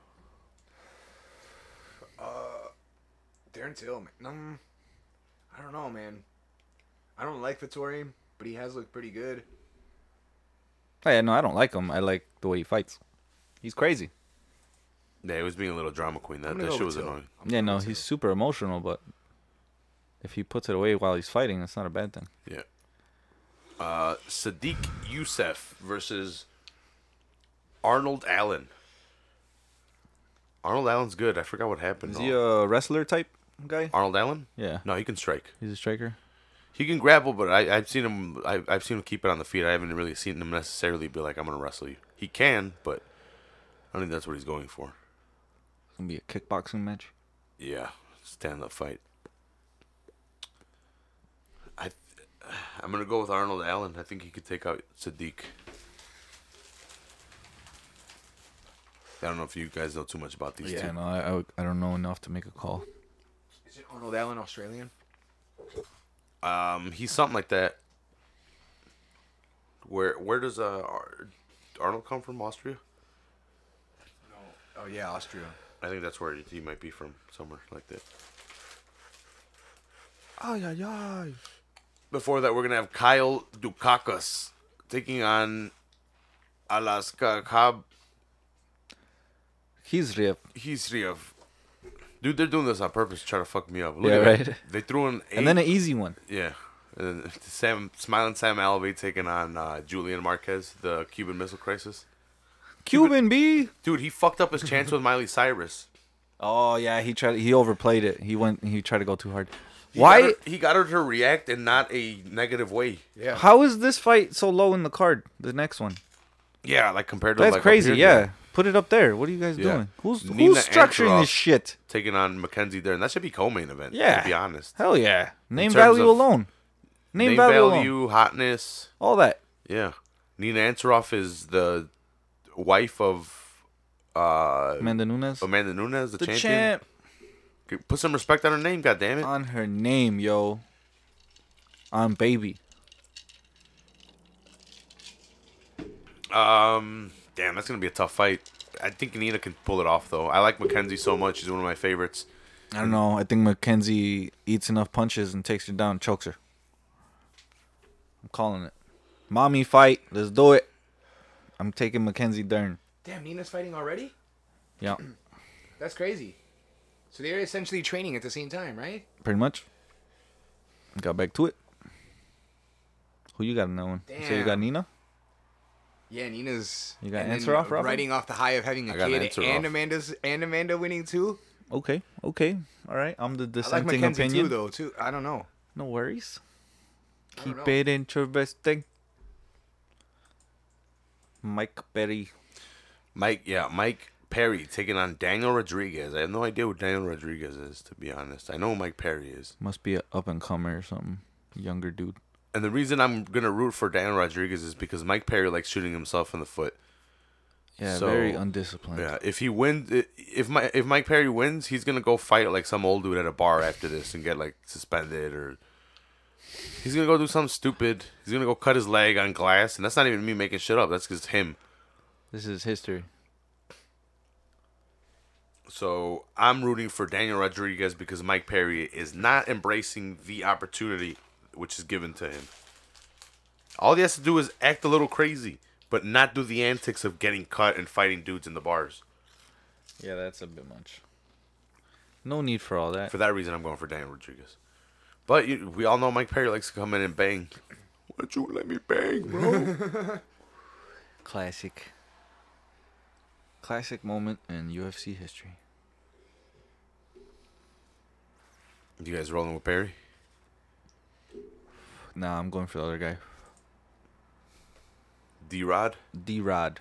Darren Till, man. I don't know, man. I don't like Vittori, but he has looked pretty good. Oh, yeah, no, I don't like him. I like the way he fights. He's crazy. Yeah, he was being a little drama queen. That I'm gonna shit go was with Till. annoying. I'm Yeah, gonna no, go with he's Till. super emotional, but if he puts it away while he's fighting, that's not a bad thing. Yeah. Sadiq Youssef versus Arnold Allen. Arnold Allen's good. I forgot what happened. Is he a wrestler type guy? Arnold Allen? Yeah, No, he can strike. he's a striker. He can grapple, but I've seen him. I've seen him keep it on the feet. I haven't really seen him necessarily be like, "I'm gonna wrestle you." He can, but I don't think that's what he's going for. It's gonna be a kickboxing match. Yeah, stand-up fight. I'm gonna go with Arnold Allen. I think he could take out Sadiq. I don't know if you guys know too much about these Yeah, two. no, I don't know enough to make a call. Is it Arnold Allen Australian? He's something like that. Where does Arnold come from? Austria? Oh yeah, Austria. I think that's where he might be from, somewhere like that. Ay, ay, ay. Before that, we're gonna have Kyle Dukakis taking on Alaska He's Khizriev. Dude, they're doing this on purpose to try to fuck me up. Look Yeah, at that. right. They threw in 8. And then an easy one. Yeah. And Smiling Sam Alvey taking on Julian Marquez, the Cuban Missile Crisis. Cuban B. Dude, he fucked up his chance with Miley Cyrus. Oh yeah, he overplayed it. He tried to go too hard. He Why? got he got her to react in not a negative way. Yeah. How is this fight so low in the card? The next one. Yeah, like compared to That's like crazy. up here, Yeah. Put it up there. What are you guys Yeah. doing? Who's Nina structuring Ansaroff. this shit? Taking on Mackenzie Dern. That should be co-main event. Yeah. To be honest. Hell yeah. Name terms value of- alone. Name value alone. hotness. All that. Yeah. Nina Ansaroff is the wife of Amanda Nunes. Amanda Nunes, the, The champion. champ. Put some respect on her name, goddammit. On her name, yo. On baby. Damn, that's gonna be a tough fight. I think Nina can pull it off though. I like Mackenzie so much; she's one of my favorites. I don't know. I think Mackenzie eats enough punches and takes her down and chokes her. I'm calling it. Mommy fight. Let's do it. I'm taking Mackenzie Dern. Damn, Nina's fighting already? Yeah, That's crazy. So they're essentially training at the same time, right? pretty much. Got back to it. Who you got in that one? You say you got Damn. Nina? Yeah, Nina's. You got and then Ansaroff, Robert? riding off the high of having a I got kid Ansaroff. and Amanda winning too. Okay. All right. I'm the I like dissenting Mackenzie opinion. too, though. Too. I don't know. No worries. I don't Keep know. it interesting. Mike Perry. Mike Perry taking on Daniel Rodriguez. I have no idea what Daniel Rodriguez is, to be honest. I know who Mike Perry is. Must be an up and comer or something. Younger dude. And the reason I'm gonna root for Daniel Rodriguez is because Mike Perry likes shooting himself in the foot. Yeah, So, very undisciplined. Yeah, if he wins, if Mike Perry wins, he's gonna go fight like some old dude at a bar after this and get like suspended, or he's gonna go do something stupid. He's gonna go cut his leg on glass, and that's not even me making shit up. That's just him. This is history. So I'm rooting for Daniel Rodriguez because Mike Perry is not embracing the opportunity which is given to him. All he has to do is act a little crazy, but not do the antics of getting cut and fighting dudes in the bars. Yeah, that's a bit much. No need for all that. For that reason, I'm going for Daniel Rodriguez. But we all know Mike Perry likes to come in and bang. Why don't you let me bang, bro? Classic. Classic moment in UFC history. You guys rolling with Perry? Nah, I'm going for the other guy. D-Rod? D-Rod.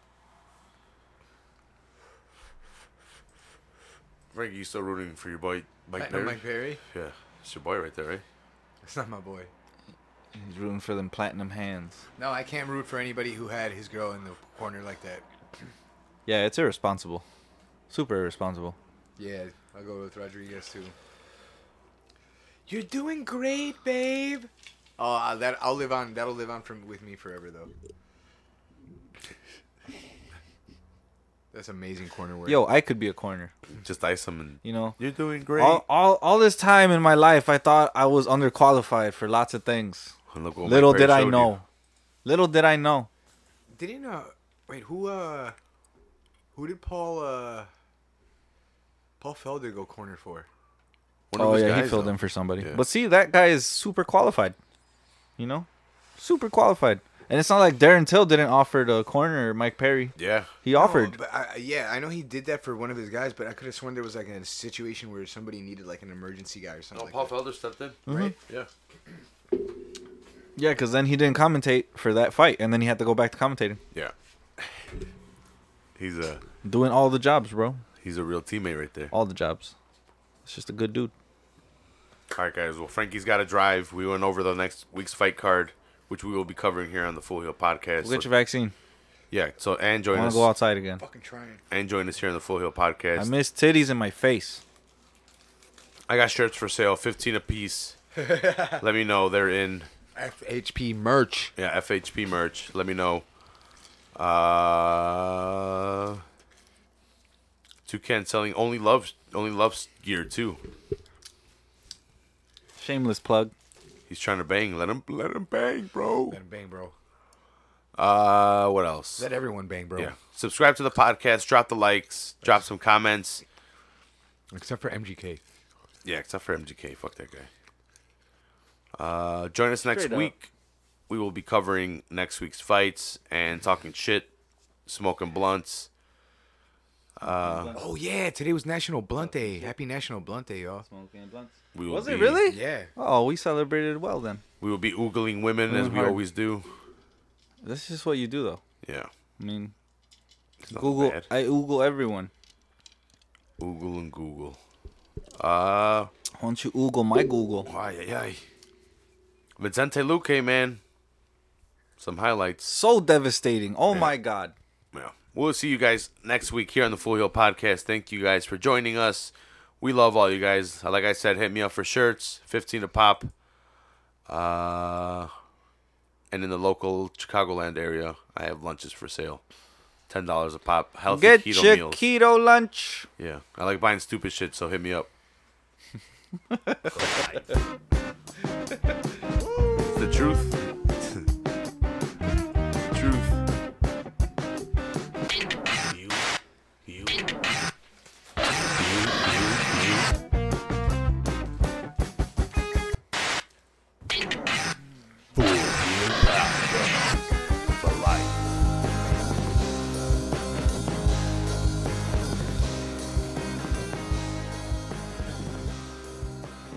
Frankie, you still rooting for your boy Mike Perry? Mike Perry. Yeah, it's your boy right there, right? That's not my boy. He's rooting for them platinum hands. No, I can't root for anybody who had his girl in the corner like that. Yeah, it's irresponsible. Super irresponsible. Yeah, I'll go with Rodriguez too. You're doing great, babe. Oh, that'll live on with me forever though. That's amazing corner work. Yo, I could be a corner. Just ice him and You know, you're doing great. all this time in my life, I thought I was underqualified for lots of things. And look what Little Mike Perry did I showed know. you. Little did I know. Didn't wait, who did Paul Felder go corner for? One of Oh his yeah, he guys, filled though. in for somebody. Yeah. But see, that guy is super qualified. You know, super qualified. And it's not like Darren Till didn't offer the corner Mike Perry. Yeah. He offered. No, but I know he did that for one of his guys, but I could have sworn there was like a situation where somebody needed like an emergency guy or something. No, Paul like that. Felder stepped in. Right? Yeah. Yeah, because then he didn't commentate for that fight, and then he had to go back to commentating, Yeah. He's a doing all the jobs, bro. real teammate right there. All the jobs. It's just a good dude. All right, guys. Well, Frankie's got to drive. We went over the next week's fight card, which we will be covering here on the Full Heel Podcast. We'll get your vaccine. Yeah. So and I join want us. to go outside again. Fucking trying. And join us here on the Full Heel Podcast. I miss titties in my face. I got shirts for sale, 15 a piece. Let me know. They're in FHP merch. FHP merch. Let me know. Toucan selling only loves gear too. Shameless plug. He's trying to bang. Let him bang, bro. Let him bang, bro. What else? Let everyone bang, bro. Yeah. Subscribe to the podcast. Drop the likes. Drop some comments. Except for MGK. Yeah, except for MGK. Fuck that guy. Join us next Straight up. week. We will be covering next week's fights and talking shit, smoking blunts. Oh yeah, today was National Blunt Day. Happy National Blunt Day, y'all. We will Was be, it really? Yeah. Oh, we celebrated well then. We will be oogling women as we hard. always do. That's just what you do, though. Yeah. I mean, It's not Google. bad. I Google everyone. Google and Google. Why don't you Google my Google? Ay, ay, ay. Vicente Luque, man. Some highlights. So devastating. Oh my God. Yeah. We'll see you guys next week here on the Full Heel Podcast. Thank you guys for joining us. We love all you guys. Like I said, hit me up for shirts, $15 a pop. And in the local Chicagoland area, I have lunches for sale. $10 a pop. Healthy Get keto your meals. keto lunch. Yeah. I like buying stupid shit, so hit me up. It's the truth.